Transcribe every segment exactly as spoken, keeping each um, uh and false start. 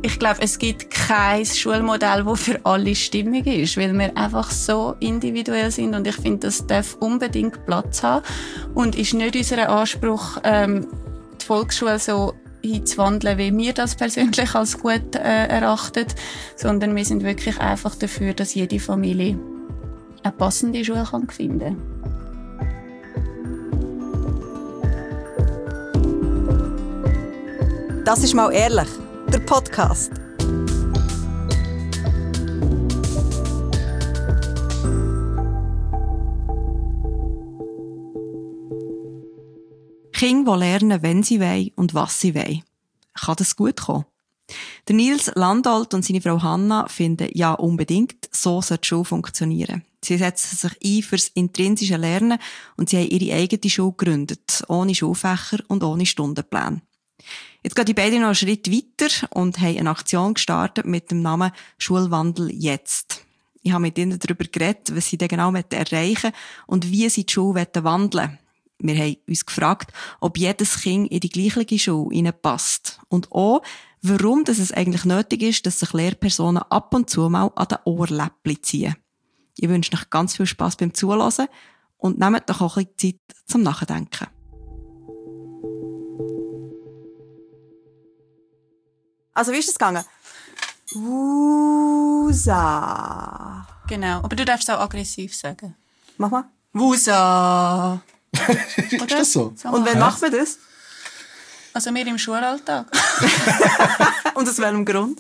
ich glaube, es gibt kein Schulmodell, das für alle stimmig ist, weil wir einfach so individuell sind und ich finde, das darf unbedingt Platz haben und ist nicht unser Anspruch, ähm, die Volksschule so hinzuwandeln, wie wir das persönlich als gut äh, erachten, sondern wir sind wirklich einfach dafür, dass jede Familie eine passende Schule kann finden kann. Das ist «Mal ehrlich», der Podcast. Kinder, die lernen, wenn sie wollen und was sie wollen. Kann das gut kommen? Der Nils Landolt und seine Frau Hanna finden, ja unbedingt, so sollte die Schule funktionieren. Sie setzen sich ein fürs intrinsische Lernen und sie haben ihre eigene Schule gegründet, ohne Schulfächer und ohne Stundenpläne. Jetzt gehen die beiden noch einen Schritt weiter und haben eine Aktion gestartet mit dem Namen «Schulwandel jetzt». Ich habe mit ihnen darüber geredet, was sie denn genau erreichen wollen und wie sie die Schule wandeln wollen. Wir haben uns gefragt, ob jedes Kind in die gleiche Schule hineinpasst. Und auch, warum es eigentlich nötig ist, dass sich Lehrpersonen ab und zu mal an den Ohrläppchen ziehen. Ich wünsche euch ganz viel Spass beim Zuhören und nehmt doch auch ein bisschen Zeit zum Nachdenken. Also, wie ist es gegangen? Wusa. Genau, aber du darfst auch aggressiv sagen. Mach mal. Wusa. Ist das so? so Und wann macht man das? Also wir im Schulalltag. Und aus welchem Grund?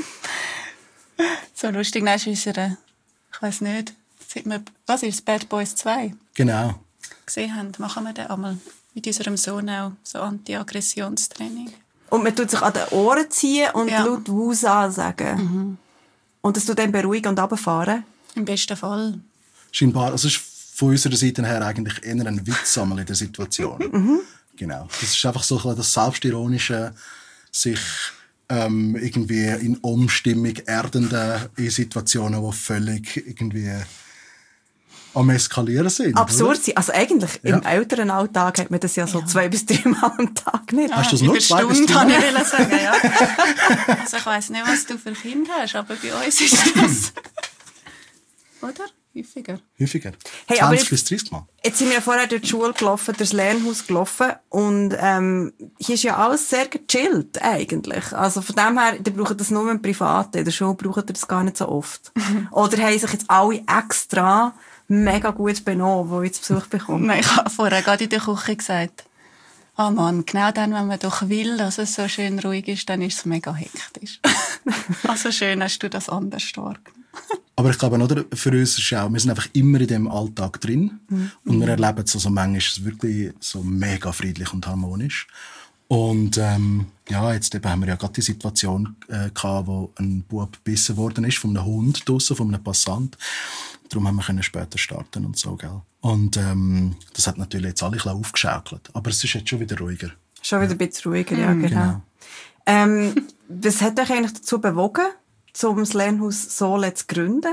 So lustig, nein, ist unsere, ich weiss nicht, seit wir, was ist Bad Boys zwei? Genau. Gesehen haben, machen wir den einmal mit unserem Sohn auch so Anti-Aggressionstraining. Und man tut sich an den Ohren ziehen und ja. laut Wusa sagen. Mhm. Und das tut dann beruhigen und runterfahren? Im besten Fall. Scheinbar, also es ist von unserer Seite her eigentlich eher ein Witzsammel in der Situation. Mhm. Genau. Das ist einfach so das Selbstironische, sich ähm, irgendwie in Umstimmung erdende in Situationen, die völlig irgendwie am Eskalieren sind. Absurd sind. Also eigentlich ja. im älteren Alltag hat man das ja so ja. zwei bis drei Mal am Tag nicht. Hast du das nur zwei bis drei Mal? Ich sagen, ja. Also ich weiss nicht, was du für Kinder hast, aber bei uns ist das... Oder? Häufiger. Häufiger. Hey, zwanzig bis dreißig Mal. Jetzt sind wir vorher durch die Schule gelaufen, durchs Lernhaus gelaufen und ähm, hier ist ja alles sehr gechillt eigentlich. Also von dem her, die brauchen das nur im Privaten. In der Schule brauchen die das gar nicht so oft. Oder haben sich jetzt alle extra mega gut benommen, die jetzt Besuch bekommen? Nein, ich habe vorher gerade in der Küche gesagt, ah oh Mann, genau dann, wenn man doch will, dass es so schön ruhig ist, dann ist es mega hektisch. Also schön hast du das anders wahrgenommen. Aber ich glaube, oder, für uns ist auch, wir sind einfach immer in diesem Alltag drin. Mhm. Und wir erleben es also manchmal ist es wirklich so mega friedlich und harmonisch. Und ähm, ja, jetzt eben haben wir ja gerade die Situation äh, gehabt, wo ein Bub gebissen worden ist von einem Hund draussen, von einem Passant. Darum haben wir können später starten und so, gell. Und ähm, das hat natürlich jetzt alle ein bisschen aufgeschaukelt. Aber es ist jetzt schon wieder ruhiger. Schon wieder ein bisschen ruhiger, ja, genau. genau. Ähm, was hat euch eigentlich dazu bewogen, um das Lernhaus so zu gründen?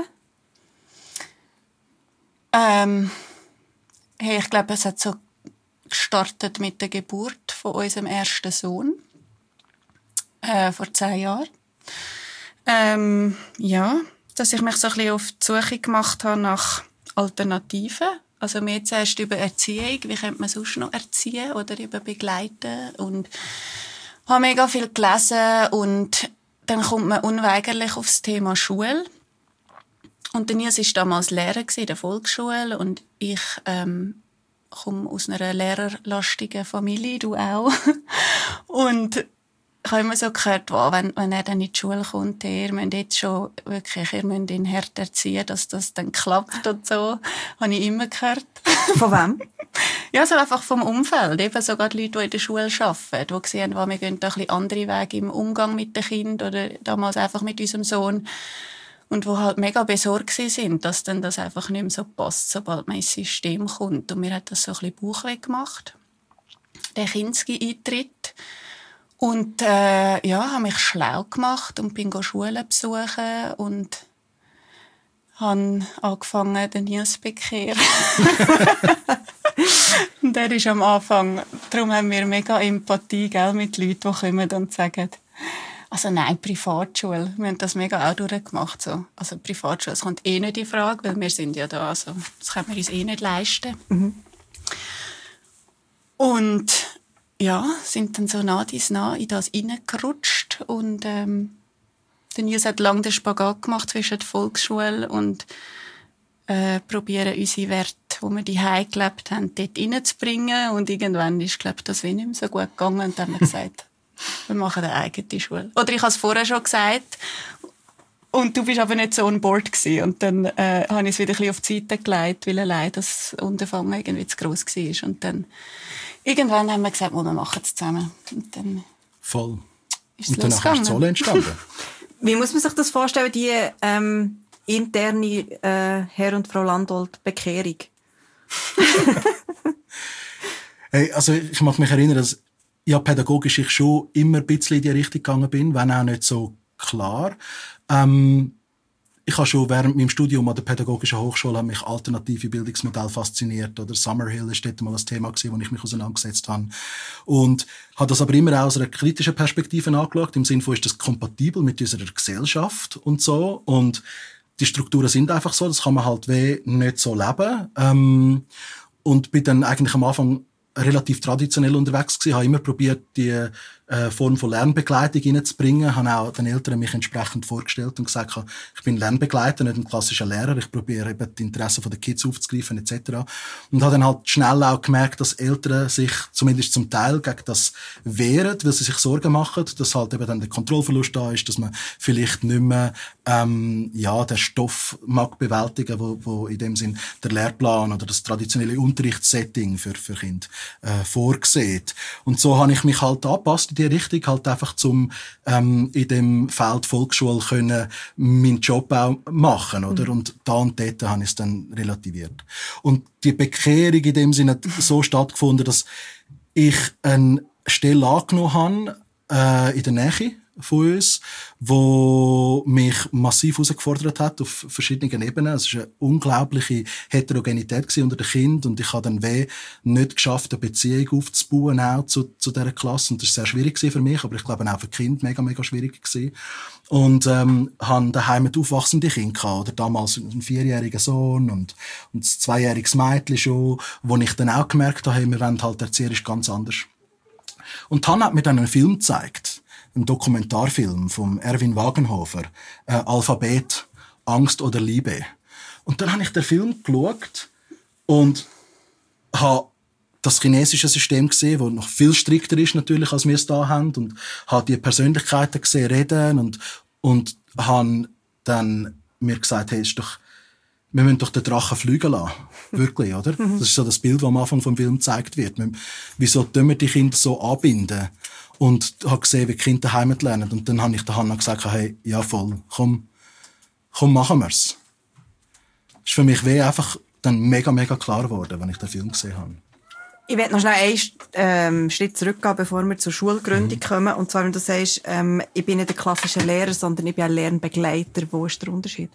Ähm, hey, ich glaube, es hat so gestartet mit der Geburt von unserem ersten Sohn. Äh, vor zehn Jahren. Ähm, ja, dass ich mich so ein bisschen auf die Suche gemacht habe nach Alternativen. Also mir zuerst über Erziehung, wie könnte man sonst noch erziehen oder über begleiten. Und habe mega viel gelesen und dann kommt man unweigerlich auf das Thema Schule. Und der Nils war damals Lehrer in der Volksschule und ich ähm, komme aus einer lehrerlastigen Familie, du auch. Und ich habe immer so gehört, wow, wenn, wenn er dann in die Schule kommt, ihr müsst jetzt schon wirklich, ihr müsst ihn hart erziehen, dass das dann klappt und so. Habe ich immer gehört. Von wem? Ja, so einfach vom Umfeld. Eben sogar die Leute, die in der Schule arbeiten, die gesehen haben, wir gehen da ein bisschen andere Wege im Umgang mit den Kindern oder damals einfach mit unserem Sohn. Und wo halt mega besorgt sind, dass dann das einfach nicht mehr so passt, sobald man ins System kommt. Und mir hat das so ein bisschen Bauchweh gemacht. Der Kinski-Eintritt. Und äh, ja, habe mich schlau gemacht und bin Schulen besuchen und habe angefangen, den Nils zu bekehren. Und der ist am Anfang, darum haben wir mega Empathie, gell, mit Leuten, die kommen und sagen, Also nein, Privatschule. Wir haben das mega auch durchgemacht. So. Also Privatschule, das kommt eh nicht in Frage, weil wir sind ja da. Also das können wir uns eh nicht leisten. Mhm. Und ja, sind dann so nah dies nah in das reingerutscht. Und ähm, der Nils hat lange den Spagat gemacht zwischen der Volksschule und äh, probieren unsere Werte, die wir daheim gelebt haben, dort reinzubringen. Und irgendwann ist, glaube ich, das wie nicht mehr so gut gegangen. Und dann haben wir gesagt, wir machen eine eigene Schule. Oder ich habe es vorher schon gesagt. Und du bist aber nicht so on board gewesen. Und dann äh, habe ich es wieder ein bisschen auf die Seite gelegt, weil allein das Unterfangen irgendwie zu gross war. Und dann irgendwann haben wir gesagt, oh, wir machen es zusammen. Und dann Voll. Ist und danach ist die Zolle entstanden. Wie muss man sich das vorstellen, die ähm, interne äh, Herr und Frau Landolt-Bekehrung? Hey, also ich mag mich erinnern, dass ja, pädagogisch ich schon immer ein bisschen in die Richtung gegangen bin, wenn auch nicht so klar. Ähm, ich habe schon während meinem Studium an der Pädagogischen Hochschule mich alternative Bildungsmodelle fasziniert. Oder Summerhill ist dort mal ein Thema gewesen, wo ich mich auseinandergesetzt habe. Und habe das aber immer auch aus einer kritischen Perspektive angeschaut. Im Sinne von, ist das kompatibel mit unserer Gesellschaft und so. Und die Strukturen sind einfach so, das kann man halt weh nicht so leben. Ähm, und bin dann eigentlich am Anfang relativ traditionell unterwegs gewesen, habe immer probiert, die äh, Form von Lernbegleitung reinzubringen, habe auch den Eltern mich entsprechend vorgestellt und gesagt, ich bin Lernbegleiter, nicht ein klassischer Lehrer, ich probiere eben die Interessen der Kids aufzugreifen et cetera. Und habe dann halt schnell auch gemerkt, dass Eltern sich zumindest zum Teil gegen das wehren, weil sie sich Sorgen machen, dass halt eben dann der Kontrollverlust da ist, dass man vielleicht nicht mehr ähm, ja, den Stoff mag bewältigen, wo, wo in dem Sinn der Lehrplan oder das traditionelle Unterrichtssetting für, für Kinder äh, vorgesehen. Und so habe ich mich halt angepasst in die Richtung, halt einfach zum ähm, in dem Feld Volksschule können meinen Job auch machen, oder? Mhm. Und da und dort habe ich es dann relativiert. Und die Bekehrung in dem Sinne hat so stattgefunden, dass ich eine Stelle angenommen habe äh, in der Nähe von uns, wo mich massiv herausgefordert hat auf verschiedenen Ebenen. Es war eine unglaubliche Heterogenität unter den Kindern und ich habe dann weh nicht geschafft, eine Beziehung aufzubauen auch zu, zu dieser Klasse. Und das war sehr schwierig für mich, aber ich glaube auch für die Kinder mega, mega schwierig gewesen. Und ähm, habe daheim mit aufwachsende Kinder gehabt, oder damals einen vierjährigen Sohn und, und ein zweijähriges Mädchen schon, wo ich dann auch gemerkt habe, hey, wir wollen halt erzieherisch ganz anders. Und Hannah hat mir dann einen Film gezeigt, ein Dokumentarfilm vom Erwin Wagenhofer, äh, Alphabet, Angst oder Liebe. Und dann habe ich den Film geschaut und habe das chinesische System gesehen, das noch viel strikter ist natürlich, als wir es da haben, und habe die Persönlichkeiten gesehen, reden und, und habe dann mir gesagt, hey, ist doch, wir müssen doch den Drachen fliegen lassen. Wirklich, oder? Das ist so das Bild, das am Anfang vom Film gezeigt wird. Wieso tun wir die Kinder so anbinden? Und habe gesehen, wie die Kinder daheim lernen. Und dann habe ich der Hannah gesagt, hey, ja voll, komm, komm, machen wir's. Das ist für mich wie einfach dann mega, mega klar geworden, wenn ich den Film gesehen habe. Ich werde noch schnell einen ähm, Schritt zurückgehen, bevor wir zur Schulgründung mhm. kommen. Und zwar, wenn du sagst, ähm, ich bin nicht ein klassischer Lehrer, sondern ich bin ein Lernbegleiter. Wo ist der Unterschied?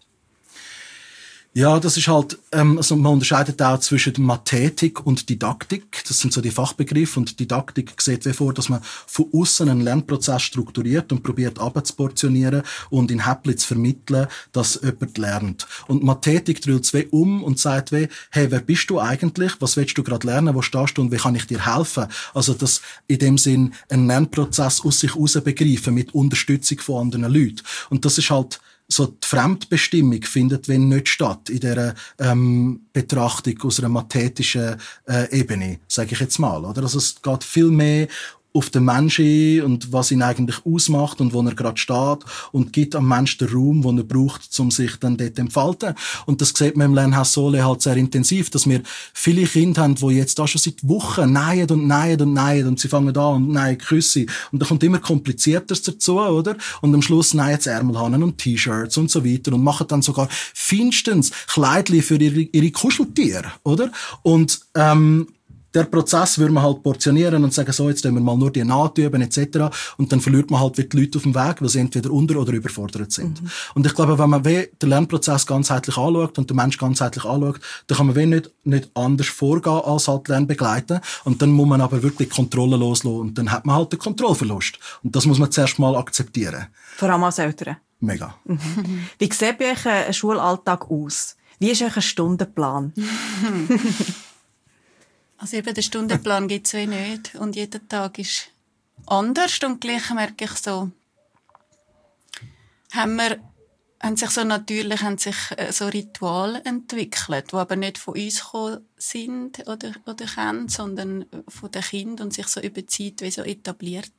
Ja, das ist halt, ähm, also man unterscheidet auch zwischen Mathematik und Didaktik. Das sind so die Fachbegriffe. Und Didaktik sieht wie vor, dass man von außen einen Lernprozess strukturiert und probiert abzuportionieren und in Häppchen zu vermitteln, dass jemand lernt. Und Mathematik drüllt es wie um und sagt wie, hey, wer bist du eigentlich? Was willst du gerade lernen? Wo stehst du und wie kann ich dir helfen? Also, dass in dem Sinn einen Lernprozess aus sich heraus begreifen mit Unterstützung von anderen Leuten. Und das ist halt, so die Fremdbestimmung findet wenn nicht statt in dieser ähm, Betrachtung aus einer mathematischen äh, Ebene, sage ich jetzt mal, oder? Also es geht viel mehr auf den Menschen und was ihn eigentlich ausmacht und wo er gerade steht und gibt am Menschen den Raum, den er braucht, um sich dann dort zu entfalten. Und das sieht man im Lernhaus Sole halt sehr intensiv, dass wir viele Kinder haben, die jetzt da schon seit Wochen nähen und nähen und nähen und sie fangen an und nähen Küsse. Und da kommt immer Komplizierteres dazu, oder? Und am Schluss nähen sie Ärmelhanen und T-Shirts und so weiter und machen dann sogar feinstens Kleidchen für ihre, ihre Kuscheltiere, oder? Und, ähm, der Prozess würde man halt portionieren und sagen, so, jetzt tun wir mal nur die Nahtüben et cetera. Und dann verliert man halt wieder die Leute auf dem Weg, weil sie entweder unter- oder überfordert sind. Mhm. Und ich glaube, wenn man den Lernprozess ganzheitlich anschaut und den Mensch ganzheitlich anschaut, dann kann man nicht, nicht anders vorgehen als halt Lernbegleiten. Und dann muss man aber wirklich Kontrolle loslassen und dann hat man halt den Kontrollverlust. Und das muss man zuerst mal akzeptieren. Vor allem als Eltern. Mega. Mhm. Wie sieht bei euch ein Schulalltag aus? Wie ist euch ein Stundenplan? Also eben, den Stundenplan gibt es nicht. Und jeder Tag ist anders. Und gleich merke ich so, haben wir, haben sich so natürlich, haben sich so Rituale entwickelt, die aber nicht von uns gekommen sind oder, oder kennen, sondern von den Kindern und sich so über die Zeit wie so etabliert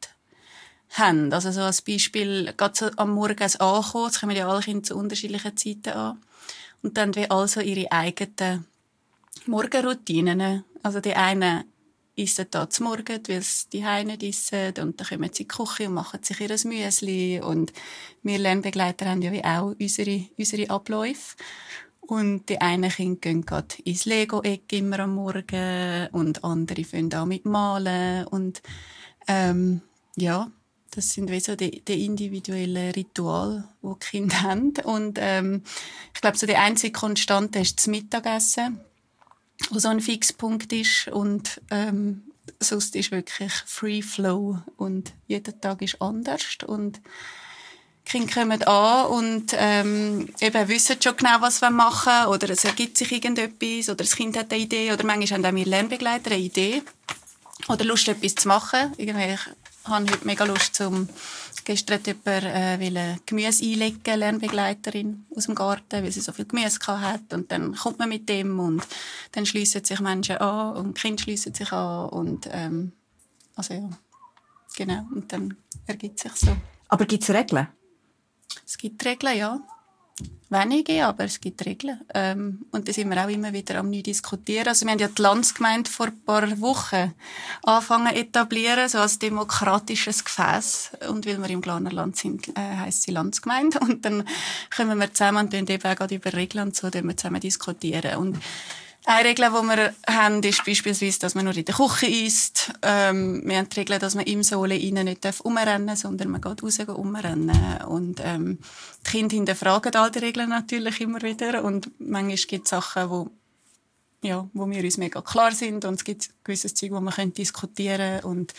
haben. Also so als Beispiel, gerade so am Morgen ankommen, das kommen ja alle Kinder zu unterschiedlichen Zeiten an. Und dann wie also ihre eigenen Morgenroutinen. Also die einen essen da zum Morgen, weil sie die Hause nicht essen. Und dann kommen sie in die Küche und machen sich ihr Müsli. Und wir Lernbegleiter haben ja wie auch unsere, unsere Abläufe. Und die einen Kinder gehen gerade ins Lego-Eck immer am Morgen. Und andere fangen an mit Malen. Und, ähm, ja, das sind wie so die, die individuellen Rituale, die die Kinder haben. Und, ähm, ich glaube, so die einzige Konstante ist das Mittagessen, wo so ein Fixpunkt ist. Und, ähm, sonst ist wirklich Free Flow. Und jeder Tag ist anders. Und die Kinder kommen an und, ähm, eben wissen schon genau, was wir machen. Oder es ergibt sich irgendetwas. Oder das Kind hat eine Idee. Oder manchmal haben auch wir Lernbegleiter eine Idee. Oder Lust, etwas zu machen. Irgendwie, ich habe heute mega Lust, zum gestern hat jemand äh, Gemüse einlegen, Lernbegleiterin aus dem Garten, weil sie so viel Gemüse hat. Und dann kommt man mit dem und dann schliessen sich Menschen an und die Kinder schliessen sich an. Und, ähm, also ja, genau. Und dann ergibt sich so. Aber gibt es Regeln? Es gibt Regeln, ja. Wenige, aber es gibt Regeln. Ähm, und da sind wir auch immer wieder am neu diskutieren. Also wir haben ja die Landsgemeinde vor ein paar Wochen angefangen zu etablieren, so als demokratisches Gefäß. Und weil wir im Glarnerland sind, äh, heisst sie Landsgemeinde. Und dann kommen wir zusammen und eben auch gerade über Regeln und so, die wir zusammen diskutieren. Und eine Regel, die wir haben, ist beispielsweise, dass man nur in der Küche isst. Ähm, wir haben die Regel, dass man im Sohle innen nicht rumrennen darf, sondern man geht raus rumrennen. Und ähm, die Kinder hinterfragen all die Regeln natürlich immer wieder. Und manchmal gibt es Sachen, wo, ja, wo wir uns mega klar sind. Und es gibt gewisses Zeug, wo man diskutieren können. Und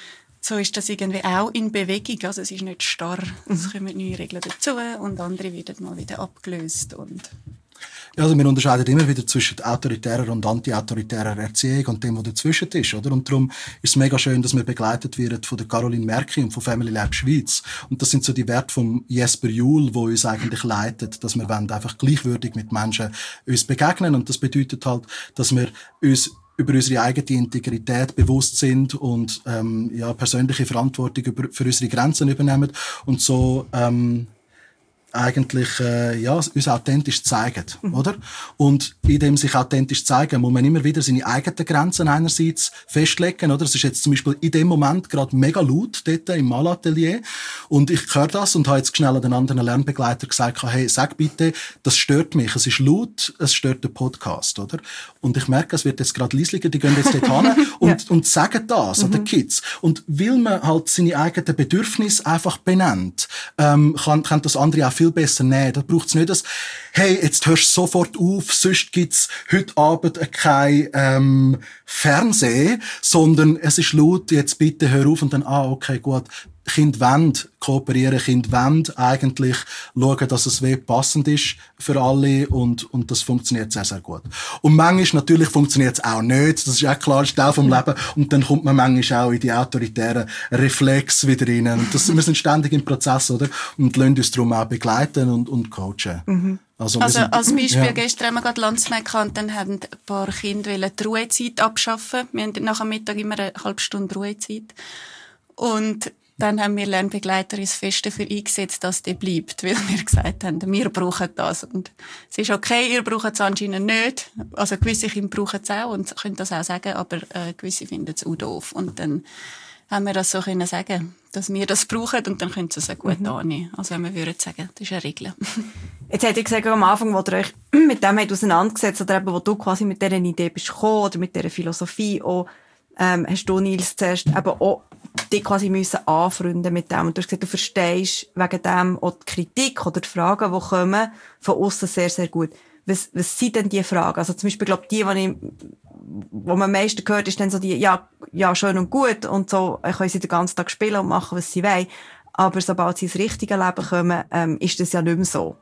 so ist das irgendwie auch in Bewegung. Also es ist nicht starr. Es kommen neue Regeln dazu und andere werden mal wieder abgelöst. Und ja, also wir unterscheiden immer wieder zwischen autoritärer und anti-autoritärer Erziehung und dem, was dazwischen ist, oder? Und darum ist es mega schön, dass wir begleitet werden von der Caroline Merki und von Family Lab Schweiz. Und das sind so die Werte von Jesper Juhl, wo uns eigentlich leitet, dass wir einfach gleichwürdig mit Menschen uns begegnen. Und das bedeutet halt, dass wir uns über unsere eigene Integrität bewusst sind und ähm, ja, persönliche Verantwortung über, für unsere Grenzen übernehmen und so ähm, eigentlich äh, ja, uns authentisch zeigen, mhm. oder? Und in dem sich authentisch zeigen, muss man immer wieder seine eigenen Grenzen einerseits festlegen, oder? Es ist jetzt zum Beispiel in dem Moment gerade mega laut dort im Malatelier und ich höre das und habe jetzt schnell an den anderen Lernbegleiter gesagt, hey, sag bitte, das stört mich, es ist laut, es stört den Podcast, oder? Und ich merke, es wird jetzt gerade leislicher, die gehen jetzt dort hin und, ja. und sagen das mhm. an den Kids. Und weil man halt seine eigenen Bedürfnisse einfach benennt, ähm, kann, kann das andere auch viel besser nehmen. Da braucht es nicht das, hey, jetzt hörst du sofort auf, sonst gibt's heute Abend kein ähm, Fernsehen, sondern es ist laut, jetzt bitte hör auf und dann, ah, okay, gut. Kinder wollen kooperieren, Kinder wollen eigentlich schauen, dass es passend ist für alle und, und das funktioniert sehr, sehr gut. Und manchmal natürlich funktioniert es auch nicht, das ist auch klar, das ist Teil vom Leben und dann kommt man manchmal auch in die autoritären Reflexe wieder rein. Und das, wir sind ständig im Prozess, oder? Und lassen uns darum auch begleiten und, und coachen. Mhm. Also, also sind, als Beispiel, ja. Gestern haben wir gerade Landsmeck gehabt und dann haben ein paar Kinder die Ruhezeit abschaffen. Wir haben nach dem Mittag immer eine halbe Stunde Ruhezeit. Und dann haben wir Lernbegleiter ins Feste für eingesetzt, dass die bleibt, weil wir gesagt haben, wir brauchen das. Und es ist okay, ihr braucht es anscheinend nicht. Also gewisse Kinder brauchen es auch und können das auch sagen, aber äh, gewisse finden es auch doof. Und dann haben wir das so können sagen, dass wir das brauchen und dann können sie es auch gut mhm. annehmen. Also wenn wir würden sagen, das ist eine Regel. Jetzt habt ihr gesagt, am Anfang, wo ihr euch mit dem habt auseinandergesetzt oder eben, wo du quasi mit dieser Idee bist gekommen oder mit dieser Philosophie auch, ähm, hast du, Nils, zuerst eben auch dich quasi müssen anfreunden mit dem. Und du hast gesagt, du verstehst wegen dem auch die Kritik oder die Fragen, die kommen, von außen sehr, sehr gut. Was, was sind denn die Fragen? Also zum Beispiel, glaube die, die ich, wo man am meisten hört, ist dann so die, ja, ja, schön und gut und so, können sie den ganzen Tag spielen und machen, was sie wollen. Aber sobald sie ins richtige Leben kommen, ähm, ist das ja nicht mehr so.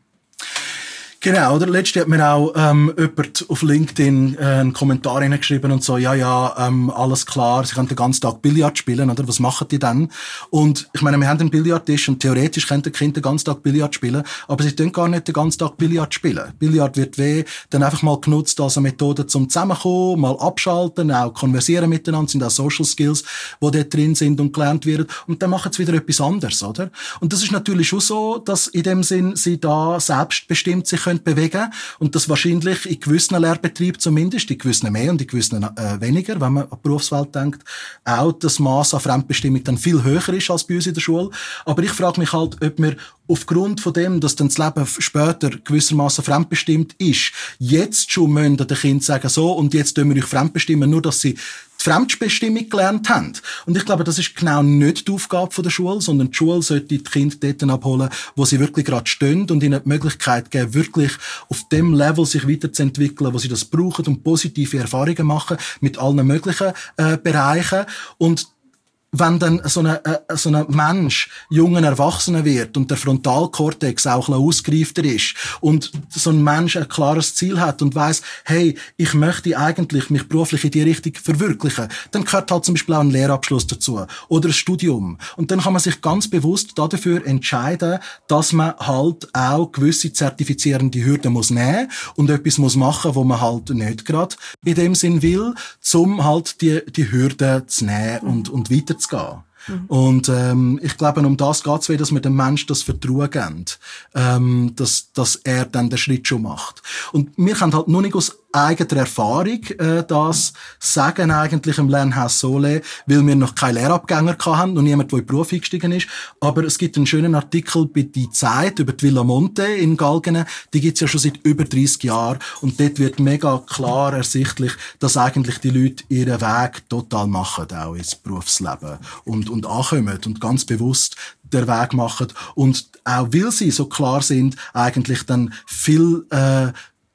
Genau, oder? Letztens hat mir auch ähm, jemand auf LinkedIn äh, einen Kommentar hineingeschrieben und so, ja, ja, ähm, alles klar, sie können den ganzen Tag Billard spielen, oder? Was machen die dann? Und ich meine, wir haben einen Billardtisch und theoretisch können die Kinder den ganzen Tag Billard spielen, aber sie können gar nicht den ganzen Tag Billard spielen. Billard wird weh, dann einfach mal genutzt als eine Methode zum Zusammenkommen, mal abschalten, auch konversieren miteinander, sind auch Social Skills, die dort drin sind und gelernt werden. Und dann machen sie wieder etwas anderes, oder? Und das ist natürlich schon so, dass in dem Sinn sie da selbstbestimmt sich können bewegen und das wahrscheinlich in gewissen Lehrbetrieben zumindest, in gewissen mehr und in gewissen äh, weniger, wenn man an die Berufswelt denkt, auch das Maß an Fremdbestimmung dann viel höher ist als bei uns in der Schule. Aber ich frage mich halt, ob wir aufgrund von dem, dass dann das Leben später gewissermaßen fremdbestimmt ist, jetzt schon müssen den Kindern sagen, so, und jetzt tun wir euch fremdbestimmen, nur dass sie die Fremdbestimmung gelernt haben. Und ich glaube, das ist genau nicht die Aufgabe der Schule, sondern die Schule sollte die Kinder dort abholen, wo sie wirklich gerade stehen und ihnen die Möglichkeit geben, wirklich auf dem Level sich weiterzuentwickeln, wo sie das brauchen und positive Erfahrungen machen mit allen möglichen äh, Bereichen. Und wenn dann so ein äh, so ein Mensch jungen Erwachsener wird und der Frontalkortex auch ein bisschen ausgereifter ist und so ein Mensch ein klares Ziel hat und weiss, hey, ich möchte eigentlich mich beruflich in die Richtung verwirklichen, dann gehört halt zum Beispiel auch ein Lehrabschluss dazu oder ein Studium. Und dann kann man sich ganz bewusst dafür entscheiden, dass man halt auch gewisse zertifizierende Hürden muss nehmen und etwas muss machen, wo man halt nicht gerade in dem Sinn will, um halt die, die Hürden zu nehmen und, und weiter zu gehen. Mhm. Und ähm, ich glaube, um das geht es, dass wir dem Menschen das Vertrauen geben, ähm, dass, dass er dann den Schritt schon macht. Und wir können halt nur nicht aus eigener Erfahrung äh, das sagen eigentlich im Lernhaus Sole, weil wir noch keine Lehrabgänger hatten und niemand, der in den Beruf eingestiegen ist. Aber es gibt einen schönen Artikel bei «Die Zeit» über die Villa Monte in Galgenen. Die gibt's ja schon seit über dreissig Jahren. Und dort wird mega klar ersichtlich, dass eigentlich die Leute ihren Weg total machen, auch ins Berufsleben. Und, und ankommen und ganz bewusst den Weg machen. Und auch weil sie so klar sind, eigentlich dann viel äh,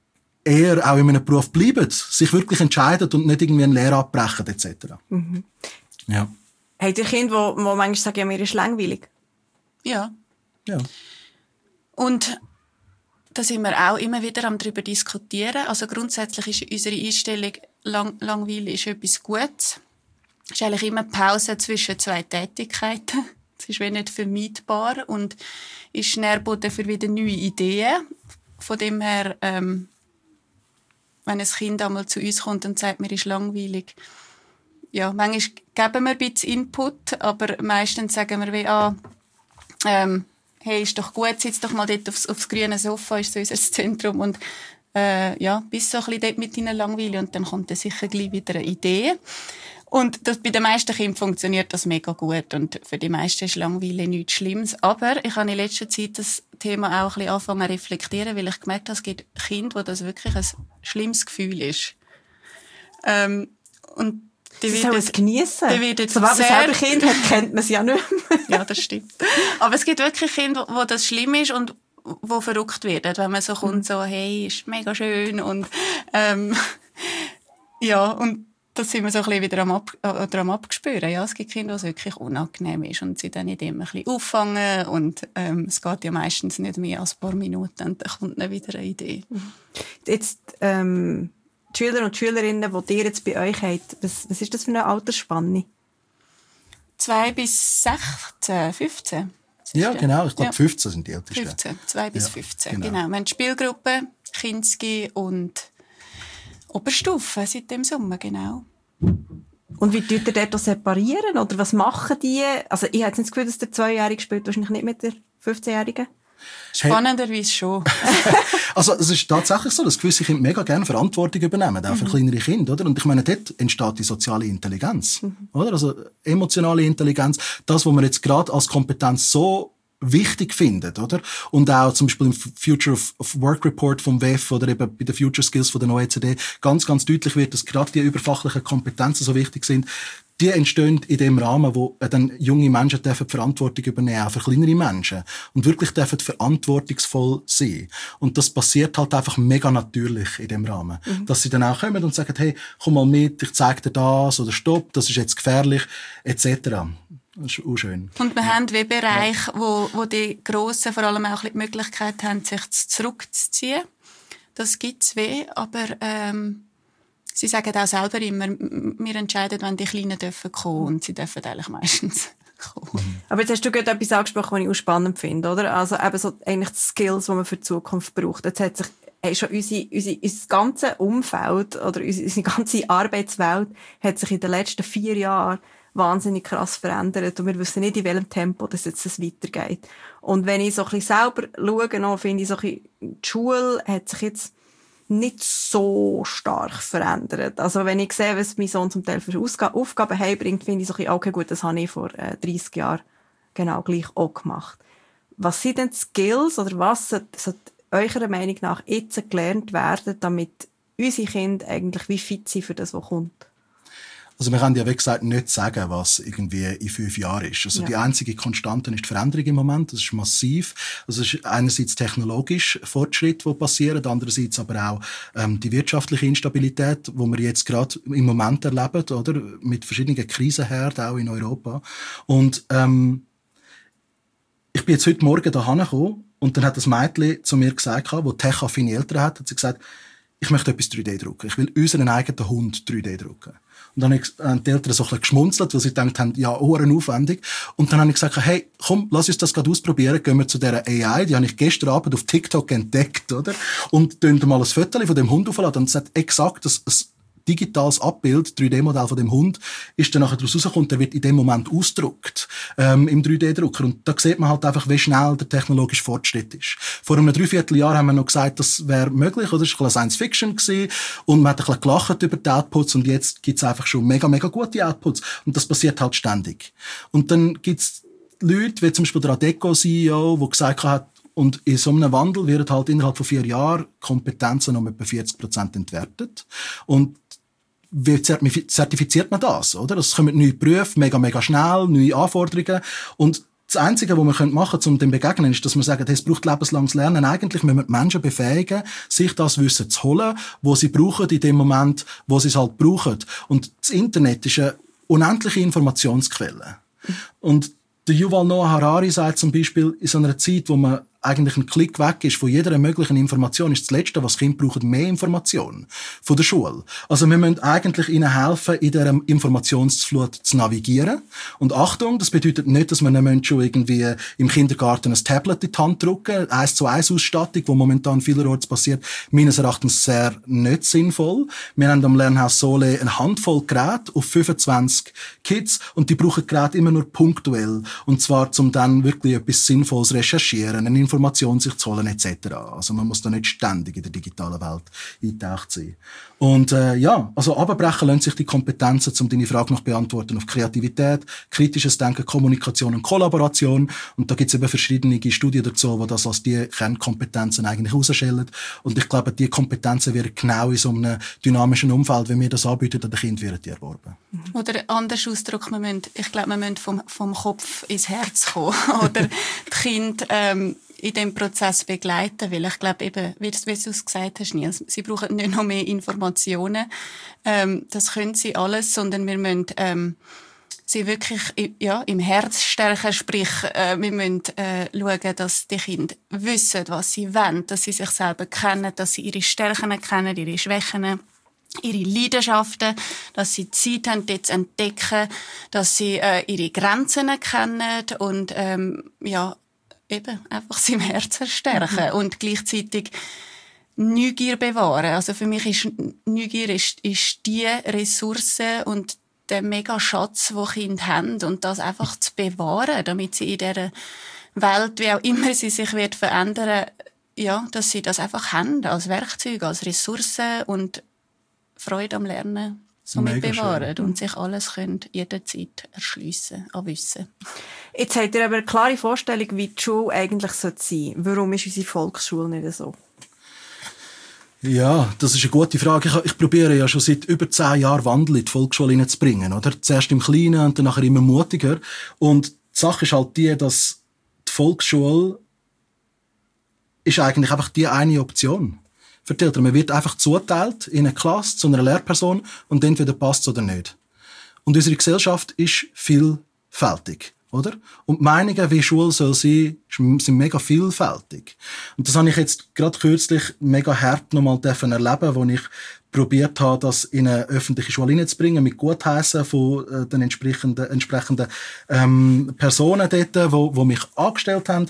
eher auch in einem Beruf bleiben, sich wirklich entscheiden und nicht irgendwie eine Lehre abbrechen et cetera. Mhm. Ja. Habt ihr Kinder, die manchmal sagen, ja, mir ist langweilig? Ja. Ja. Und da sind wir auch immer wieder am darüber diskutieren. Also grundsätzlich ist unsere Einstellung, lang, langweilig ist etwas Gutes. Es ist eigentlich immer Pause zwischen zwei Tätigkeiten. Es ist wie nicht vermeidbar und ist Nährboden für wieder neue Ideen. Von dem her, ähm, wenn ein Kind einmal zu uns kommt und sagt, mir ist langweilig, ja, manchmal geben wir ein bisschen Input, aber meistens sagen wir wie, ah, ähm, hey, ist doch gut, sitz doch mal dort aufs, aufs grüne Sofa, ist so unser Zentrum und äh, ja, bist so ein bisschen dort mit deiner Langweile und dann kommt dann sicher gleich wieder eine Idee. Und das, bei den meisten Kindern funktioniert das mega gut und für die meisten ist Langeweile nichts Schlimmes. Aber ich habe in letzter Zeit das Thema auch ein bisschen angefangen zu reflektieren, weil ich gemerkt habe, es gibt Kinder, wo das wirklich ein schlimmes Gefühl ist. Ähm, und die das soll es geniessen. Sobald man selber Kind hat, kennt man es ja nicht mehr. Ja, das stimmt. Aber es gibt wirklich Kinder, wo das schlimm ist und wo verrückt werden, wenn man so kommt, so, hey, ist mega schön und ähm, ja, und das sind wir so ein bisschen wieder am, Ab- oder am Abgespüren. Ja, es gibt Kinder, wo es wirklich unangenehm ist und sie dann nicht immer ein bisschen auffangen und ähm, es geht ja meistens nicht mehr als ein paar Minuten und dann kommt dann wieder eine Idee. Jetzt ähm, die Schüler und Schülerinnen, die ihr jetzt bei euch habt, was, was ist das für eine Altersspanne? Zwei bis sechzehn, fünfzehn. Ja, genau. Ich glaube, ja. fünfzehn sind die Ältesten. fünfzehn, zwei bis ja, fünfzehn, genau. genau. Wir haben Spielgruppe, Kinski und Oberstufe seit dem Sommer, genau. Und wie tut ihr dort separieren? Oder was machen die? Also ich habe jetzt nicht das Gefühl, dass der Zweijährige spielt wahrscheinlich nicht mit der fünfzehnjährigen. Spannenderweise schon. Also es ist tatsächlich so, dass gewisse Kinder mega gerne Verantwortung übernehmen, auch für mhm. kleinere Kinder, oder? Und ich meine, dort entsteht die soziale Intelligenz, mhm. oder? Also emotionale Intelligenz, das, was wir jetzt gerade als Kompetenz so wichtig finden, oder? Und auch zum Beispiel im Future of, of Work Report vom W E F oder eben bei den Future Skills von der O E C D ganz, ganz deutlich wird, dass gerade die überfachlichen Kompetenzen so wichtig sind. Die entstehen in dem Rahmen, wo dann junge Menschen dürfen die Verantwortung übernehmen, auch für kleinere Menschen. Und wirklich dürfen verantwortungsvoll sein. Und das passiert halt einfach mega natürlich in dem Rahmen. Mhm. Dass sie dann auch kommen und sagen, hey, komm mal mit, ich zeig dir das, oder stopp, das ist jetzt gefährlich, et cetera. Das ist auch schön. Und wir ja. haben wie Bereiche, wo, wo die Grossen vor allem auch die Möglichkeit haben, sich zurückzuziehen. Das gibt's weh, aber ähm, sie sagen auch selber immer, wir entscheiden, wenn die Kleinen dürfen kommen, und sie dürfen eigentlich meistens kommen. Aber jetzt hast du gerade etwas angesprochen, was ich auch spannend finde, oder? Also eben so eigentlich die Skills, die man für die Zukunft braucht. Jetzt hat sich hey, schon unsere, unsere, unser ganzes Umfeld oder unsere, unsere ganze Arbeitswelt hat sich in den letzten vier Jahren wahnsinnig krass verändert und wir wissen nicht, in welchem Tempo das jetzt das weitergeht. Und wenn ich so ein bisschen selber schaue, noch, finde ich so ein bisschen, die Schule hat sich jetzt nicht so stark verändert. Also wenn ich sehe, was mein Sohn zum Teil für Aufgaben heimbringt, finde ich so ein bisschen, okay, gut, das habe ich vor äh, dreissig Jahren genau gleich auch gemacht. Was sind denn die Skills oder was sollte eurer Meinung nach jetzt gelernt werden, damit unsere Kinder eigentlich wie fit sind für das, was kommt? Also wir können ja, wie gesagt, nicht sagen, was irgendwie in fünf Jahren ist. Also ja. Die einzige Konstante ist die Veränderung im Moment. Das ist massiv. Also es ist einerseits technologisch Fortschritt, die passieren, andererseits aber auch ähm, die wirtschaftliche Instabilität, die wir jetzt gerade im Moment erleben, oder? Mit verschiedenen Krisenherden, auch in Europa. Und ähm, ich bin jetzt heute Morgen da hingekommen und dann hat das Mädchen zu mir gesagt, wo tech-affine Eltern hat, hat sie gesagt, ich möchte etwas drei D drucken. Ich will unseren eigenen Hund drei D drucken. Und dann haben die Eltern so ein bisschen geschmunzelt, weil sie gedacht haben, ja, ohren aufwendig. Und dann habe ich gesagt, hey, komm, lass uns das gerade ausprobieren. Gehen wir zu dieser A I, die habe ich gestern Abend auf TikTok entdeckt, oder? Und tun mal ein Foto von dem Hund aufladen. Und es hat exakt das, das digitales Abbild, drei D-Modell von dem Hund, ist dann nachher daraus rausgekommen, der wird in dem Moment ausgedruckt, ähm, im drei D-Drucker. Und da sieht man halt einfach, wie schnell der technologische Fortschritt ist. Vor einem Dreivierteljahr haben wir noch gesagt, das wäre möglich, oder? Das war ein bisschen Science-Fiction gewesen. Und man hat ein bisschen gelacht über die Outputs und jetzt gibt's einfach schon mega, mega gute Outputs. Und das passiert halt ständig. Und dann gibt's Leute, wie zum Beispiel der Adecco-C E O, der gesagt hat, und in so einem Wandel werden halt innerhalb von vier Jahren Kompetenzen um etwa vierzig Prozent entwertet. Und wie zertifiziert man das, oder? Es kommen neue Berufe, mega, mega schnell, neue Anforderungen. Und das Einzige, was wir machen können, um dem begegnen, ist, dass wir sagen, hey, es braucht lebenslanges Lernen. Eigentlich müssen wir die Menschen befähigen, sich das Wissen zu holen, was sie brauchen in dem Moment, wo sie es halt brauchen. Und das Internet ist eine unendliche Informationsquelle. Und der Yuval Noah Harari sagt zum Beispiel, in so einer Zeit, wo man eigentlich ein Klick weg ist von jeder möglichen Information, ist das Letzte, was Kinder brauchen, mehr Information von der Schule. Also wir müssen eigentlich ihnen helfen, in dieser Informationsflut zu navigieren. Und Achtung, das bedeutet nicht, dass man einem schon irgendwie im Kindergarten ein Tablet in die Hand drücken, eins zu eins Ausstattung, die momentan vielerorts passiert, meines Erachtens sehr nicht sinnvoll. Wir haben am Lernhaus Sole eine Handvoll Geräte auf fünfundzwanzig Kids und die brauchen Geräte immer nur punktuell. Und zwar, um dann wirklich etwas Sinnvolles recherchieren, eine Information sich zu holen, et cetera. Also man muss da nicht ständig in der digitalen Welt eingetaucht sein. Und äh, ja, also abbrechen lassen sich die Kompetenzen, um deine Frage noch beantworten, auf Kreativität, kritisches Denken, Kommunikation und Kollaboration. Und da gibt es eben verschiedene Studien dazu, die das als die Kernkompetenzen eigentlich herausstellen. Und ich glaube, die Kompetenzen werden genau in so einem dynamischen Umfeld, wenn wir das anbieten, an den Kindern werden die erworben. Oder anders ausdrücken, wir müssen, ich glaube, wir müssen vom, vom Kopf ins Herz kommen. Oder die Kinder ähm, in diesem Prozess begleiten, weil ich glaube eben, wie du es gesagt hast, Nils, sie brauchen nicht noch mehr Informationen, ähm, das können sie alles, sondern wir müssen ähm, sie wirklich ja, im Herz stärken, sprich, äh, wir müssen äh, schauen, dass die Kinder wissen, was sie wollen, dass sie sich selber kennen, dass sie ihre Stärken kennen, ihre Schwächen, ihre Leidenschaften, dass sie Zeit haben, dort zu entdecken, dass sie äh, ihre Grenzen kennen und ähm, ja, eben einfach sie im Herzen stärken mhm. und gleichzeitig Neugier bewahren. Also für mich ist Neugier ist, ist die Ressource und der Mega-Schatz, den Kinder haben und das einfach zu bewahren, damit sie in dieser Welt, wie auch immer sie sich wird verändern, ja, dass sie das einfach haben als Werkzeug, als Ressource und Freude am Lernen somit bewahren schön. und sich alles können jederzeit erschliessen an Wissen. Jetzt habt ihr aber eine klare Vorstellung, wie die Schule eigentlich sein sollte. Warum ist unsere Volksschule nicht so? Ja, das ist eine gute Frage. Ich, ich probiere ja schon seit über zehn Jahren Wandel in die Volksschule hineinzubringen, oder? Zuerst im Kleinen und dann nachher immer mutiger. Und die Sache ist halt die, dass die Volksschule ist eigentlich einfach die eine Option für die Eltern. Man wird einfach zuteilt in eine Klasse zu einer Lehrperson und entweder passt es oder nicht. Und unsere Gesellschaft ist vielfältig. Oder? Und die Meinungen, wie Schule soll sein, sind mega vielfältig. Und das habe ich jetzt gerade kürzlich mega hart nochmal erleben, wo ich probiert habe, das in eine öffentliche Schule hineinzubringen, mit Gutheissen von äh, den entsprechenden, entsprechenden ähm, Personen dort, wo, wo mich angestellt haben.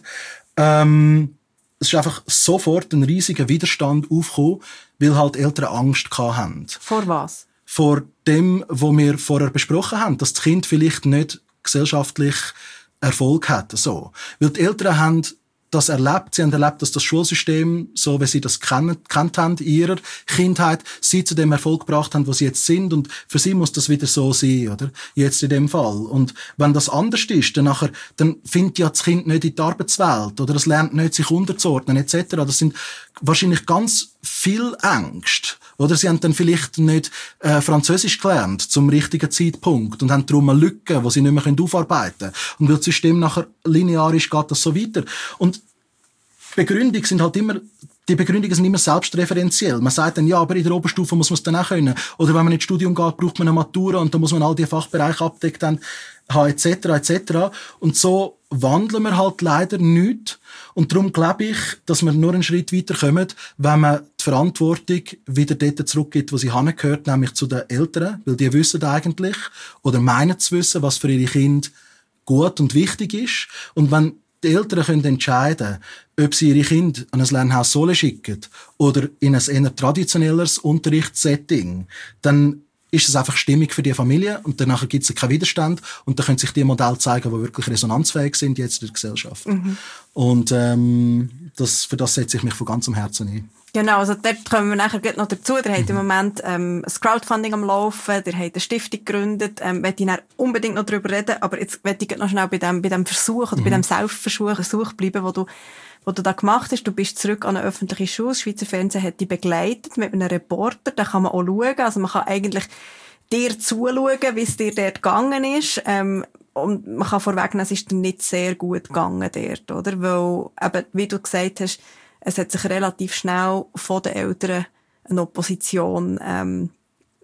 Ähm, es ist einfach sofort ein riesiger Widerstand aufgekommen, weil halt Eltern Angst hatten. Vor was? Vor dem, was wir vorher besprochen haben, dass das Kind vielleicht nicht gesellschaftlich Erfolg hat, so. Weil die Eltern haben das erlebt, sie haben erlebt, dass das Schulsystem, so wie sie das kennt, kennt haben in ihrer Kindheit, sie zu dem Erfolg gebracht haben, wo sie jetzt sind, und für sie muss das wieder so sein, oder? Jetzt in dem Fall. Und wenn das anders ist, dann nachher, dann findet ja das Kind nicht in die Arbeitswelt, oder es lernt nicht, sich unterzuordnen, et cetera. Das sind wahrscheinlich ganz viel Ängste. Oder sie haben dann vielleicht nicht äh, Französisch gelernt zum richtigen Zeitpunkt und haben darum eine Lücke, die sie nicht mehr aufarbeiten können. Und weil das System nachher linear ist, geht das so weiter. Und Begründungen sind halt immer, die Begründungen sind immer selbstreferenziell. Man sagt dann, ja, aber in der Oberstufe muss man es dann auch können. Oder wenn man ins Studium geht, braucht man eine Matura und dann muss man all die Fachbereiche abdeckt haben, et cetera, et cetera. Und so wandeln wir halt leider nichts. Und darum glaube ich, dass wir nur einen Schritt weiterkommen, wenn man die Verantwortung wieder dort zurückgibt, wo sie hingehört, nämlich zu den Eltern, weil die wissen eigentlich oder meinen zu wissen, was für ihre Kinder gut und wichtig ist. Und wenn die Eltern können entscheiden, ob sie ihre Kinder an ein Lernhaus Sole schicken oder in ein eher traditionelleres Unterrichtssetting, dann ist es einfach stimmig für die Familie und danach gibt es keinen Widerstand und dann können sich die Modelle zeigen, die wirklich resonanzfähig sind jetzt in der Gesellschaft. Mhm. Und ähm, das, für das setze ich mich von ganzem Herzen ein. Genau, also dort kommen wir nachher noch dazu. Der mhm. hat im Moment ähm, das Crowdfunding am Laufen, der hat eine Stiftung gegründet, ähm, möchte ich dann unbedingt noch darüber reden, aber jetzt möchte ich noch schnell bei dem, bei dem Versuch oder mhm. bei dem Selbstversuch Versuch bleiben, wo du was du da gemacht hast. Du bist zurück an eine öffentliche Schule. Das Schweizer Fernsehen hat dich begleitet mit einem Reporter. Da kann man auch schauen. Also man kann eigentlich dir zuschauen, wie es dir dort gegangen ist. Ähm, und man kann vorwegnehmen, es ist dir nicht sehr gut gegangen dort, oder? Weil, eben, wie du gesagt hast, es hat sich relativ schnell von den Eltern eine Opposition ähm,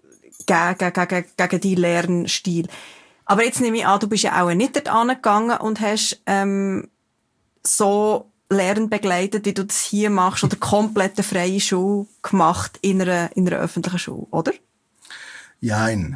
gegen, gegen, gegen deinen Lernstil. Aber jetzt nehme ich an, du bist ja auch nicht dort angegangen und hast ähm, so Lernen begleitet, wie du das hier machst, oder komplett eine freie Schule gemacht in einer, in einer öffentlichen Schule, oder? Jein.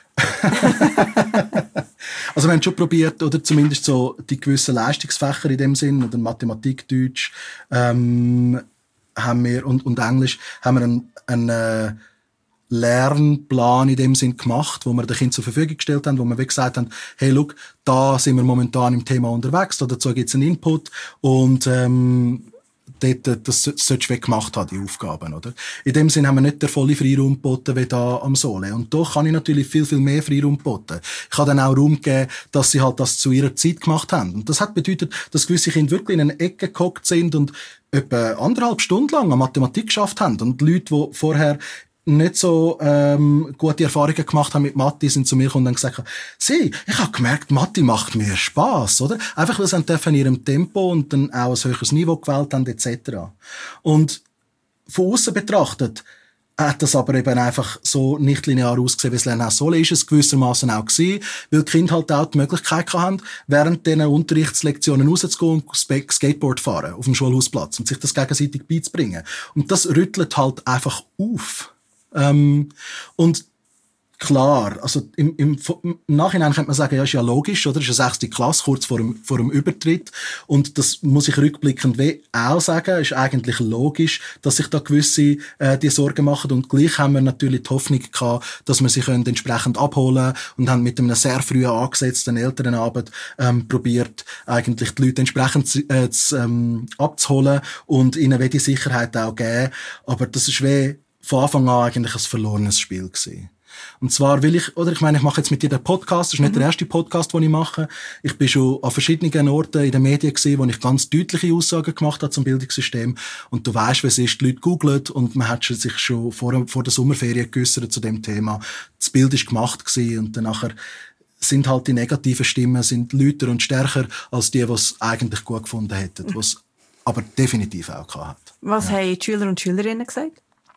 Also wir haben schon probiert, oder zumindest so die gewissen Leistungsfächer in dem Sinn, oder Mathematik, Deutsch, ähm, haben wir, und, und Englisch, haben wir einen, einen äh, Lernplan in dem Sinn gemacht, wo wir den Kindern zur Verfügung gestellt haben, wo wir gesagt haben, hey, look, da sind wir momentan im Thema unterwegs, dazu gibt es einen Input und ähm, dort, das solltest du gemacht haben, die Aufgaben, oder? In dem Sinn haben wir nicht den vollen Freiraum geboten wie da am Sole. Und doch kann ich natürlich viel, viel mehr Freiraum geboten. Ich habe dann auch Raum gegeben, dass sie halt das zu ihrer Zeit gemacht haben. Und das hat bedeutet, dass gewisse Kinder wirklich in eine Ecke gehockt sind und etwa anderthalb Stunden lang an Mathematik geschafft haben. Und Leute, die vorher nicht so ähm, gute Erfahrungen gemacht haben mit Mathe, sind zu mir gekommen und haben gesagt, sie, ich habe gemerkt, Mathe macht mir Spass, oder? Einfach, weil sie in ihrem Tempo und dann auch ein höheres Niveau gewählt haben, et cetera. Und von außen betrachtet hat das aber eben einfach so nicht linear ausgesehen, wie es lernen soll. Ist es gewissermaßen auch gewesen, weil die Kinder halt auch die Möglichkeit haben, während diesen Unterrichtslektionen rauszugehen und Skateboard fahren auf dem Schulhausplatz und sich das gegenseitig beizubringen. Und das rüttelt halt einfach auf. Ähm, und klar, also im, im, im Nachhinein könnte man sagen, ja, ist ja logisch, oder? Das ist eine sechste Klasse, kurz vor dem, vor dem Übertritt. Und das muss ich rückblickend wie auch sagen, ist eigentlich logisch, dass sich da gewisse äh, die Sorgen machen. Und gleich haben wir natürlich die Hoffnung gehabt, dass wir sie können entsprechend abholen und haben mit einem sehr früh angesetzten Elternabend ähm, probiert, eigentlich die Leute entsprechend äh, zu, ähm, abzuholen und ihnen wie die Sicherheit auch geben. Aber das ist wie von Anfang an eigentlich ein verlorenes Spiel gewesen. Und zwar will ich, oder ich meine, ich mache jetzt mit dir den Podcast, das ist nicht mhm. der erste Podcast, den ich mache. Ich bin schon an verschiedenen Orten in den Medien gesehen, wo ich ganz deutliche Aussagen gemacht habe zum Bildungssystem. Und du weißt, wie es ist, die Leute googlen und man hat sich schon vor, vor der Sommerferien geäussert zu dem Thema. Das Bild ist gemacht gewesen und dann nachher sind halt die negativen Stimmen sind lauter und stärker als die, die es eigentlich gut gefunden hätten, mhm. was aber definitiv auch gehabt hat. Was ja. haben die Schüler und Schülerinnen gesagt?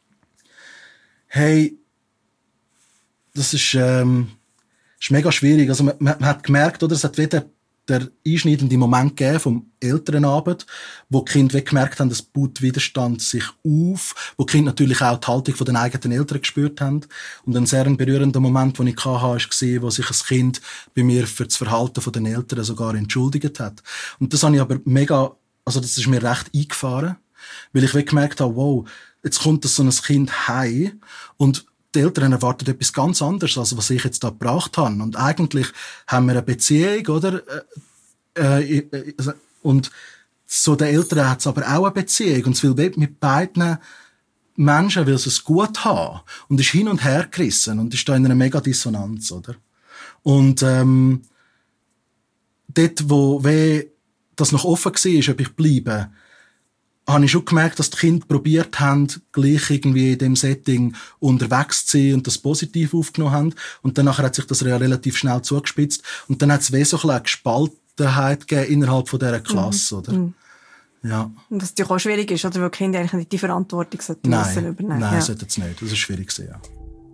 Hey, das ist, ähm, ist mega schwierig. Also man, man hat gemerkt, oder, es hat wieder der einschneidende Moment gegeben vom Elternabend, wo die Kinder gemerkt haben, es baut Widerstand sich auf, wo die Kinder natürlich auch die Haltung von den eigenen Eltern gespürt haben. Und ein sehr berührender Moment, den ich hatte, war, wo sich ein Kind bei mir für das Verhalten von den Eltern sogar entschuldigt hat. Und das habe ich aber mega, also das ist mir recht eingefahren, weil ich gemerkt habe, wow, jetzt kommt so ein Kind heim und die Eltern erwarten etwas ganz anderes, als was ich jetzt da gebracht habe. Und eigentlich haben wir eine Beziehung, oder? Äh, äh, und so den Eltern hat es aber auch eine Beziehung. Und es will mit beiden Menschen will es gut haben. Und ist hin und her gerissen und ist da in einer mega Dissonanz, oder? Und ähm, dort, wo weh, das noch offen war, ob ich bleibe, habe ich schon gemerkt, dass die Kinder probiert haben, gleich irgendwie in dem Setting unterwegs zu sein und das positiv aufgenommen haben. Und dann nachher hat sich das ja relativ schnell zugespitzt. Und dann hat es wie so ein eine Gespaltenheit gegeben innerhalb von dieser Klasse, mhm. oder? Mhm. Ja. Und was natürlich auch schwierig ist, oder? Weil die Kinder eigentlich nicht die Verantwortung sollten nein, übernehmen. Nein, ja. sollten es nicht. Das ist schwierig gewesen, ja.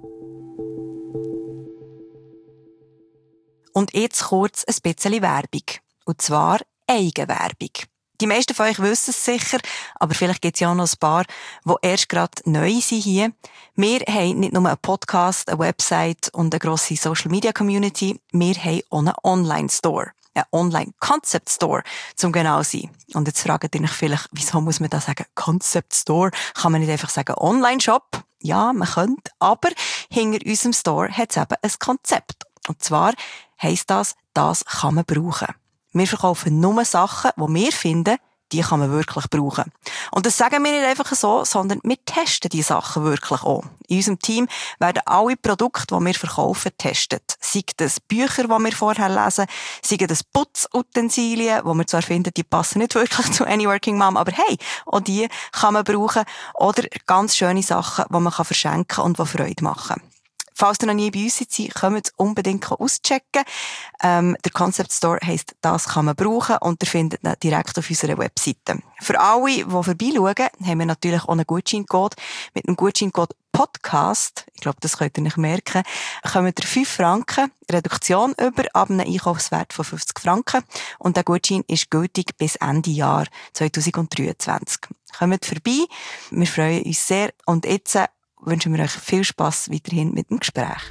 Und jetzt kurz ein bisschen Werbung. Und zwar Eigenwerbung. Die meisten von euch wissen es sicher, aber vielleicht gibt es ja auch noch ein paar, die erst gerade neu sind hier. Wir haben nicht nur einen Podcast, eine Website und eine grosse Social-Media-Community, wir haben auch einen Online-Store. Ein Online-Concept-Store, zum genau sein. Und jetzt fragt ihr euch vielleicht, wieso muss man da sagen Concept-Store? Kann man nicht einfach sagen Online-Shop? Ja, man könnte, aber hinter unserem Store hat es eben ein Konzept. Und zwar heisst das, das kann man brauchen. Wir verkaufen nur Sachen, die wir finden, die kann man wirklich brauchen. Und das sagen wir nicht einfach so, sondern wir testen die Sachen wirklich auch. In unserem Team werden alle Produkte, die wir verkaufen, getestet. Sei das Bücher, die wir vorher lesen, sei das Putzutensilien, die wir zwar finden, die passen nicht wirklich zu Any Working Mom, aber hey, auch die kann man brauchen. Oder ganz schöne Sachen, die man verschenken kann und die Freude machen. Falls ihr noch nie bei uns seid, kommt unbedingt auschecken. Ähm, der Concept Store heisst, das kann man brauchen und ihr findet ihn direkt auf unserer Webseite. Für alle, die vorbeischauen, haben wir natürlich auch einen Gutscheincode. Mit dem Gutscheincode Podcast, ich glaube, das könnt ihr nicht merken, kommt ihr fünf Franken Reduktion über ab einem Einkaufswert von fünfzig Franken. Und der Gutschein ist gültig bis Ende Jahr zwanzig dreiundzwanzig. Kommt vorbei, wir freuen uns sehr und jetzt wünschen wir euch viel Spass weiterhin mit dem Gespräch.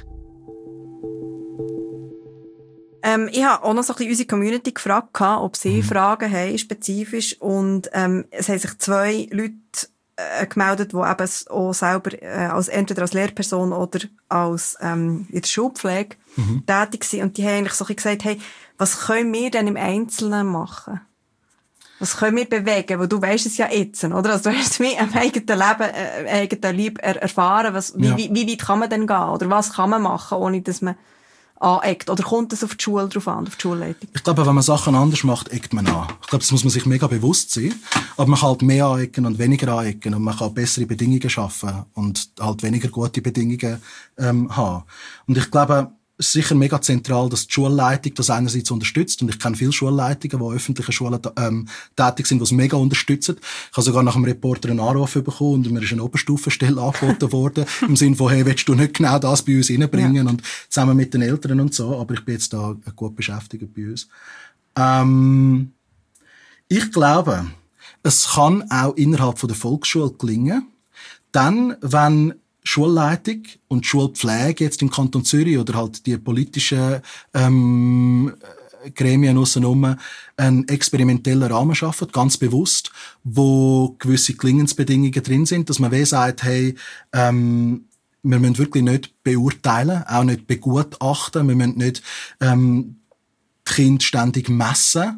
Ähm, ich habe auch noch so ein bisschen unsere Community gefragt, ob sie mhm. Fragen haben, spezifisch. Und ähm, es haben sich zwei Leute äh, gemeldet, die eben auch selber äh, als, entweder als Lehrperson oder als ähm, in der Schulpflege mhm. tätig sind. Und die haben eigentlich so ein bisschen gesagt, hey, was können wir denn im Einzelnen machen? Was können wir bewegen? Weil du weisst es ja jetzt, oder? Also du hast wie am eigenen Leben, äh, eigenen Leib er- erfahren, was, wie, ja. wie, wie weit kann man denn gehen? Oder was kann man machen, ohne dass man aneckt? Oder kommt es auf die Schule drauf an, auf die Schulleitung? Ich glaube, wenn man Sachen anders macht, eckt man an. Ich glaube, das muss man sich mega bewusst sein. Aber man kann halt mehr anecken und weniger anecken. Und man kann bessere Bedingungen schaffen und halt weniger gute Bedingungen ähm, haben. Und ich glaube, es ist sicher mega zentral, dass die Schulleitung das einerseits unterstützt. Und ich kenne viele Schulleitungen, die öffentliche Schulen ähm, tätig sind, die es mega unterstützen. Ich habe sogar nach einem Reporter einen Anruf bekommen und mir ist eine Oberstufenstelle angeboten worden. Im Sinne von, hey, willst du nicht genau das bei uns reinbringen? Ja. Und zusammen mit den Eltern und so. Aber ich bin jetzt da gut beschäftigt bei uns. Ähm, ich glaube, es kann auch innerhalb von der Volksschule gelingen. Dann, wenn Schulleitung und Schulpflege jetzt im Kanton Zürich oder halt die politischen ähm, Gremien aussenrum einen experimentellen Rahmen schaffen, ganz bewusst, wo gewisse Gelingensbedingungen drin sind, dass man wie sagt, hey, ähm, wir müssen wirklich nicht beurteilen, auch nicht begutachten, wir müssen nicht ähm, die Kinder ständig messen,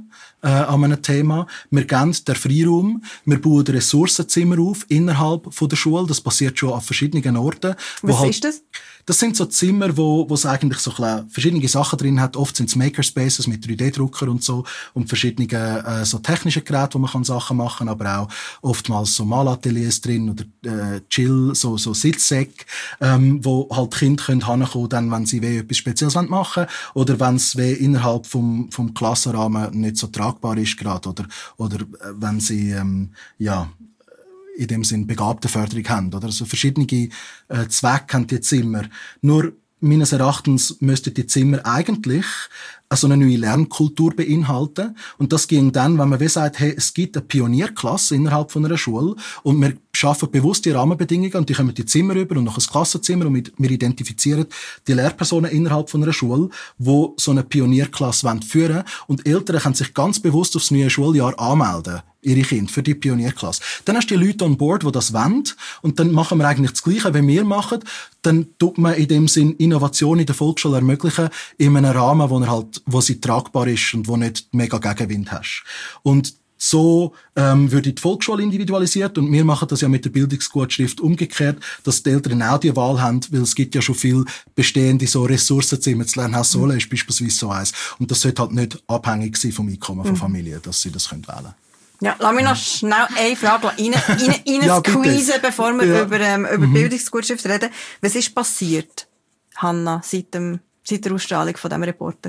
äh, an einem Thema. Wir geben den Freiraum, wir bauen Ressourcenzimmer auf innerhalb von der Schule. Das passiert schon an verschiedenen Orten. Was halt, ist das? Das sind so Zimmer, wo, wo es eigentlich so kleine, verschiedene Sachen drin hat. Oft sind es Makerspaces mit drei D-Drucker und so und verschiedene äh, so technische Geräte, wo man kann Sachen machen, aber auch oftmals so Malateliers drin oder äh, Chill, so so Sitzsäcke, ähm, wo halt Kinder können hinkommen, dann wenn sie weh etwas Spezielles machen wollen oder wenn es weh innerhalb vom vom Klassenrahmen nicht so tragbar ist gerade oder oder äh, wenn sie ähm, ja in dem Sinn Begabtenförderung haben, oder? Also verschiedene äh, Zwecke haben die Zimmer. Nur meines Erachtens müssten die Zimmer eigentlich so eine neue Lernkultur beinhalten. Und das ging dann, wenn man wie sagt, hey, es gibt eine Pionierklasse innerhalb von einer Schule und wir schaffen bewusst die Rahmenbedingungen und die kommen die Zimmer über und noch ein Klassenzimmer und wir identifizieren die Lehrpersonen innerhalb von einer Schule, die so eine Pionierklasse führen wollen. Und Eltern können sich ganz bewusst aufs neue Schuljahr anmelden, ihre Kinder, für die Pionierklasse. Dann hast du die Leute an Bord, die das wollen, und dann machen wir eigentlich das Gleiche, wie wir machen. Dann tut man in dem Sinn Innovation in der Volksschule ermöglichen, in einem Rahmen, wo er halt, wo sie tragbar ist und wo nicht mega Gegenwind hast. Und so ähm, würde die Volksschule individualisiert und wir machen das ja mit der Bildungsgutschrift umgekehrt, dass die Eltern auch die Wahl haben, weil es gibt ja schon viel bestehende so Ressourcenzimmer. Das Lernhaus Sohle ist beispielsweise so eins. Und das sollte halt nicht abhängig sein vom Einkommen von Familien, dass sie das wählen können. Ja, lass mich noch schnell eine Frage rein, rein, rein ja, squeezen, bevor wir ja. über, ähm, über mhm. Bildungsgutschrift reden. Was ist passiert, Hanna, seit, dem, seit der Ausstrahlung von diesem Reporter?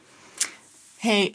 Hey,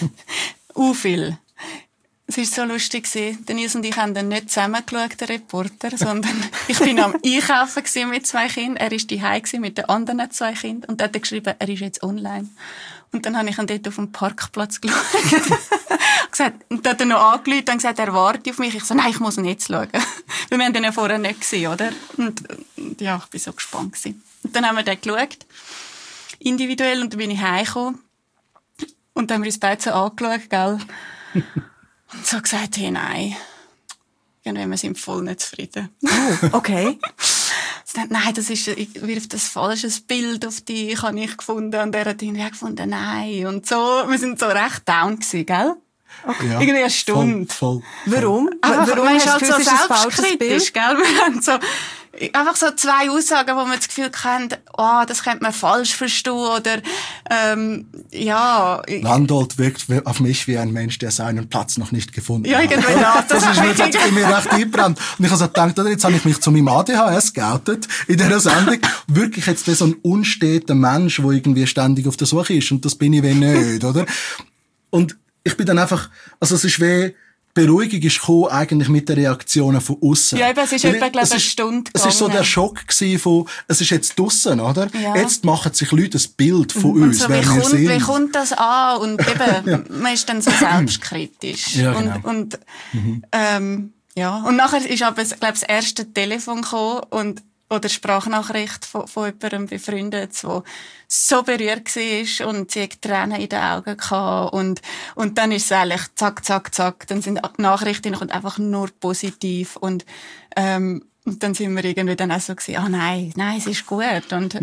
u viel. Es war so lustig. Denise und ich haben dann nicht zusammen geschaut, den Reporter, sondern ich bin am Einkaufen mit zwei Kindern. Er war daheim mit den anderen zwei Kindern. Und er hat geschrieben, er ist jetzt online. Und dann habe ich ihn dort auf dem Parkplatz geschaut. gesagt, und dann hat er noch angerufen und gesagt, er wartet auf mich. Ich so, nein, ich muss ihn jetzt schauen. Weil wir haben den ja vorher nicht gesehen, oder? Und, und ja, ich war so gespannt gewesen. Und dann haben wir den geschaut. Individuell. Und dann bin ich heimgekommen. Und dann haben wir uns beide so angeschaut, gell? Und so gesagt, hey, nein. Irgendwie, wir sind voll nicht zufrieden. Oh, okay. Dann, nein, das ist, ich wirf das falsches Bild auf dich, habe ich gefunden. Und er hat irgendwie gefunden, nein. Und so, wir sind so recht down gewesen, gell? Okay. Ja, irgendwie eine Stunde. Voll, voll, voll. Warum? Einfach, Warum man ist halt so selbstkritisch, gell? Wir haben so, einfach so zwei Aussagen, wo man das Gefühl hat, oh, das könnte man falsch verstehen, oder, ähm, ja. Landolt wirkt auf mich wie ein Mensch, der seinen Platz noch nicht gefunden ja, hat. Ja, irgendwie das. Das, das ist mir, das in mir recht eingebrannt. Und ich habe so gedacht, oder, jetzt habe ich mich zu meinem A D H S geoutet in dieser Sendung. Wirklich jetzt so ein unsteter Mensch, der irgendwie ständig auf der Suche ist. Und das bin ich wie nicht, oder? Und ich bin dann einfach, also es ist wie, Beruhigung ist gekommen, eigentlich mit den Reaktionen von aussen. Ja, eben, es ist etwa, glaube ich, eine Stunde Es ist so der Schock gewesen von, es ist jetzt draussen, oder? Ja. Jetzt machen sich Leute ein Bild von und uns, so, wer wie wir kommt, sind. Wie kommt das an? Und eben, ja. Man ist dann so selbstkritisch. Ja, genau. Und, und, mhm. ähm, ja. Und nachher ist aber, glaube ich, das erste Telefon gekommen und, oder Sprachnachricht von, von jemandem befreundet, der so berührt war und sie hat Tränen in den Augen hatte. Und, und dann ist es eigentlich zack, zack, zack. Dann sind die Nachrichten und einfach nur positiv. Und, ähm, und dann sind wir irgendwie dann auch so gewesen, ah, nein, nein, es ist gut. Und,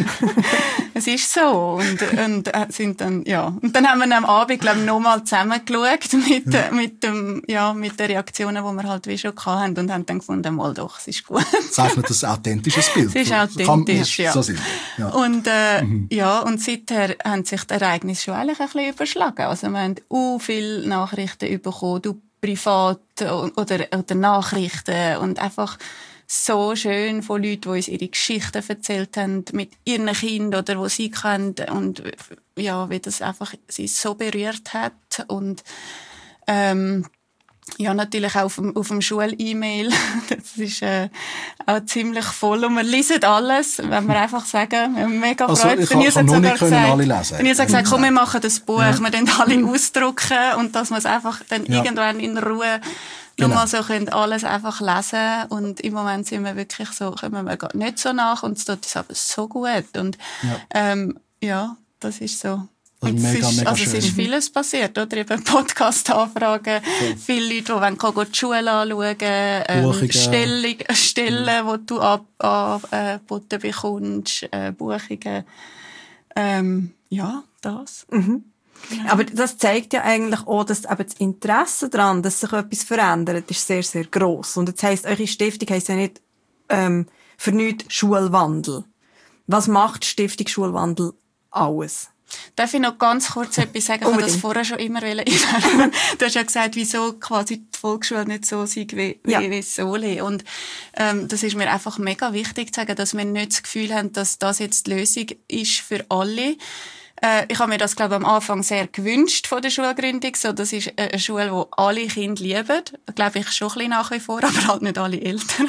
es ist so. Und, und, sind dann, ja. Und dann haben wir am Abend, glaube ich, nochmal zusammen geschaut mit, ja. mit dem, ja, mit den Reaktionen, die wir halt wie schon hatten und haben dann gefunden, mal doch, es ist gut. Zeichnet das authentisches Bild. Es ist authentisch, Kann, ja. So sind wir. Ja. Und, äh, mhm. ja, und seither haben sich die Ereignisse schon eigentlich ein bisschen überschlagen. Also wir haben uh, viele Nachrichten bekommen, du privat oder, oder Nachrichten und einfach so schön von Leuten, die uns ihre Geschichten erzählt haben mit ihren Kindern oder wo sie kennen und ja, wie das einfach sie so berührt hat und ähm, ja, natürlich auch auf dem, auf dem Schul-E-Mail. Das ist äh, auch ziemlich voll und wir lesen alles, wenn wir einfach sagen, wir haben mega also, Freude. Ich kann, kann noch nicht können alle lesen. Wenn ihr sagt, mhm. komm, wir machen das Buch, ja. wir dann alle ausdrucken und dass wir es einfach dann ja. irgendwann in Ruhe genau. nochmal so können alles einfach lesen und im Moment sind wir wirklich so, kommen wir gar nicht so nach und es tut uns aber so gut und ja, ähm, ja das ist so. Also, mega, ist, mega also es ist vieles passiert, oder? Eben Podcast-Anfragen, okay. Viele Leute, die wollen die Schule anschauen, ähm, Stellung, Stellen, mhm. die du angeboten bekommst, äh, Buchungen. Ähm, ja, das. Mhm. Ja. Aber das zeigt ja eigentlich auch, dass eben das Interesse daran, dass sich etwas verändert, ist sehr, sehr gross. Und jetzt heisst, eure Stiftung heisst ja nicht ähm, für nichts Schulwandel. Was macht die Stiftung Schulwandel alles? Darf ich noch ganz kurz etwas sagen? Ich wollte das vorher schon immer einwerfen. Du hast ja gesagt, wieso quasi die Volksschule nicht so sei wie, ja. wie, wie Soli. Und ähm, das ist mir einfach mega wichtig zu sagen, dass wir nicht das Gefühl haben, dass das jetzt die Lösung ist für alle. Äh, ich habe mir das, glaube ich, am Anfang sehr gewünscht von der Schulgründung. So, das ist eine Schule, die alle Kinder lieben. Glaube ich schon ein bisschen nach wie vor, aber halt nicht alle Eltern.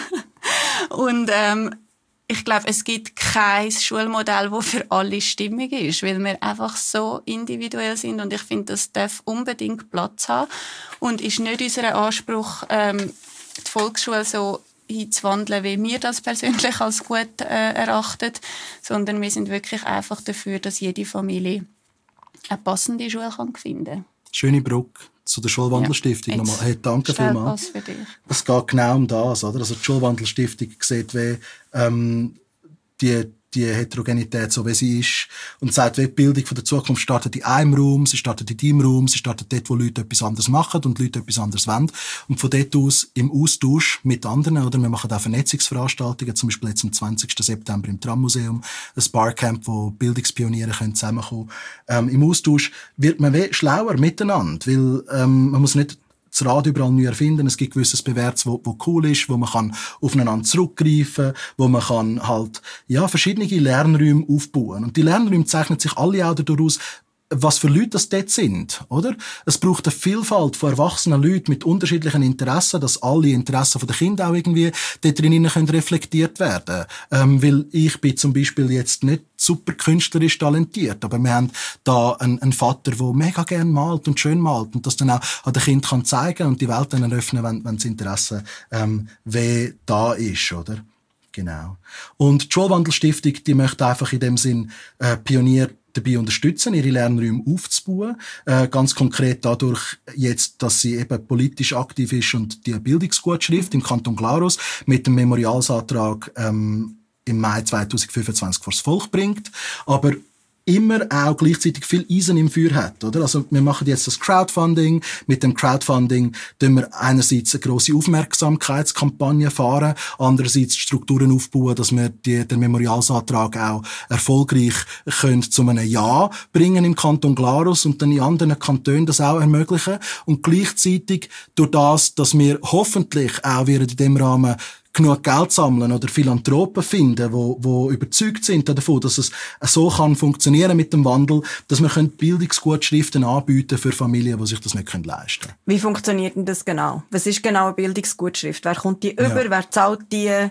Und ähm, ich glaube, es gibt kein Schulmodell, das für alle stimmig ist, weil wir einfach so individuell sind und ich finde, das darf unbedingt Platz haben und ist nicht unser Anspruch, ähm, die Volksschule so hinzuwandeln, wie wir das persönlich als gut äh, erachten, sondern wir sind wirklich einfach dafür, dass jede Familie eine passende Schule kann finden kann. Schöne Brücke zu der Schulwandelstiftung. Ja, nochmal. Hey, danke vielmals. Es geht genau um das, oder? Also die Schulwandelstiftung sieht, wie ähm, die, die Heterogenität so wie sie ist und sagt, wie die Bildung von der Zukunft startet in einem Raum, sie startet in deinem Raum, sie startet dort, wo Leute etwas anderes machen und Leute etwas anderes wollen. Und von dort aus im Austausch mit anderen, oder? Wir machen auch Vernetzungsveranstaltungen, zum Beispiel jetzt am zwanzigsten September im Tram-Museum, ein Barcamp, wo Bildungspioniere können zusammenkommen können. Ähm, Im Austausch wird man wie schlauer miteinander, weil ähm, man muss nicht das Rad überall neu erfinden. Es gibt gewisses Bewährtes, wo, wo cool ist, wo man kann aufeinander zurückgreifen, wo man kann halt, ja, verschiedene Lernräume aufbauen. Und die Lernräume zeichnen sich alle auch daraus, was für Leute das dort sind, oder? Es braucht eine Vielfalt von erwachsenen Leuten mit unterschiedlichen Interessen, dass alle Interessen der Kinder auch irgendwie dort drinnen können reflektiert werden. Ähm, weil ich bin zum Beispiel jetzt nicht super künstlerisch talentiert, aber wir haben da einen, einen Vater, der mega gern malt und schön malt und das dann auch an den Kindern kann zeigen und die Welt dann eröffnen, wenn, wenn das Interesse ähm, wie da ist, oder? Genau. Und die Schulwandelstiftung, die möchte einfach in dem Sinn äh, Pionier dabei unterstützen, ihre Lernräume aufzubauen. Äh, ganz konkret dadurch jetzt, dass sie eben politisch aktiv ist und die Bildungsgutschrift im Kanton Glarus mit dem Memorialsantrag ähm, im Mai zweitausendfünfundzwanzig vor das Volk bringt. Aber immer auch gleichzeitig viel Eisen im Feuer hat, oder? Also, wir machen jetzt das Crowdfunding. Mit dem Crowdfunding tun wir einerseits eine grosse Aufmerksamkeitskampagne fahren, andererseits Strukturen aufbauen, dass wir die, den Memorialsantrag auch erfolgreich können zu einem Ja bringen im Kanton Glarus und dann in anderen Kantonen das auch ermöglichen. Und gleichzeitig durch das, dass wir hoffentlich auch wieder in dem Rahmen genug Geld sammeln oder Philanthropen finden, wo, wo überzeugt sind davon, dass es so kann funktionieren mit dem Wandel, dass wir Bildungsgutschriften anbieten für Familien, die sich das nicht leisten können. Wie funktioniert denn das genau? Was ist genau eine Bildungsgutschrift? Wer kommt die über? Ja. Wer zahlt die?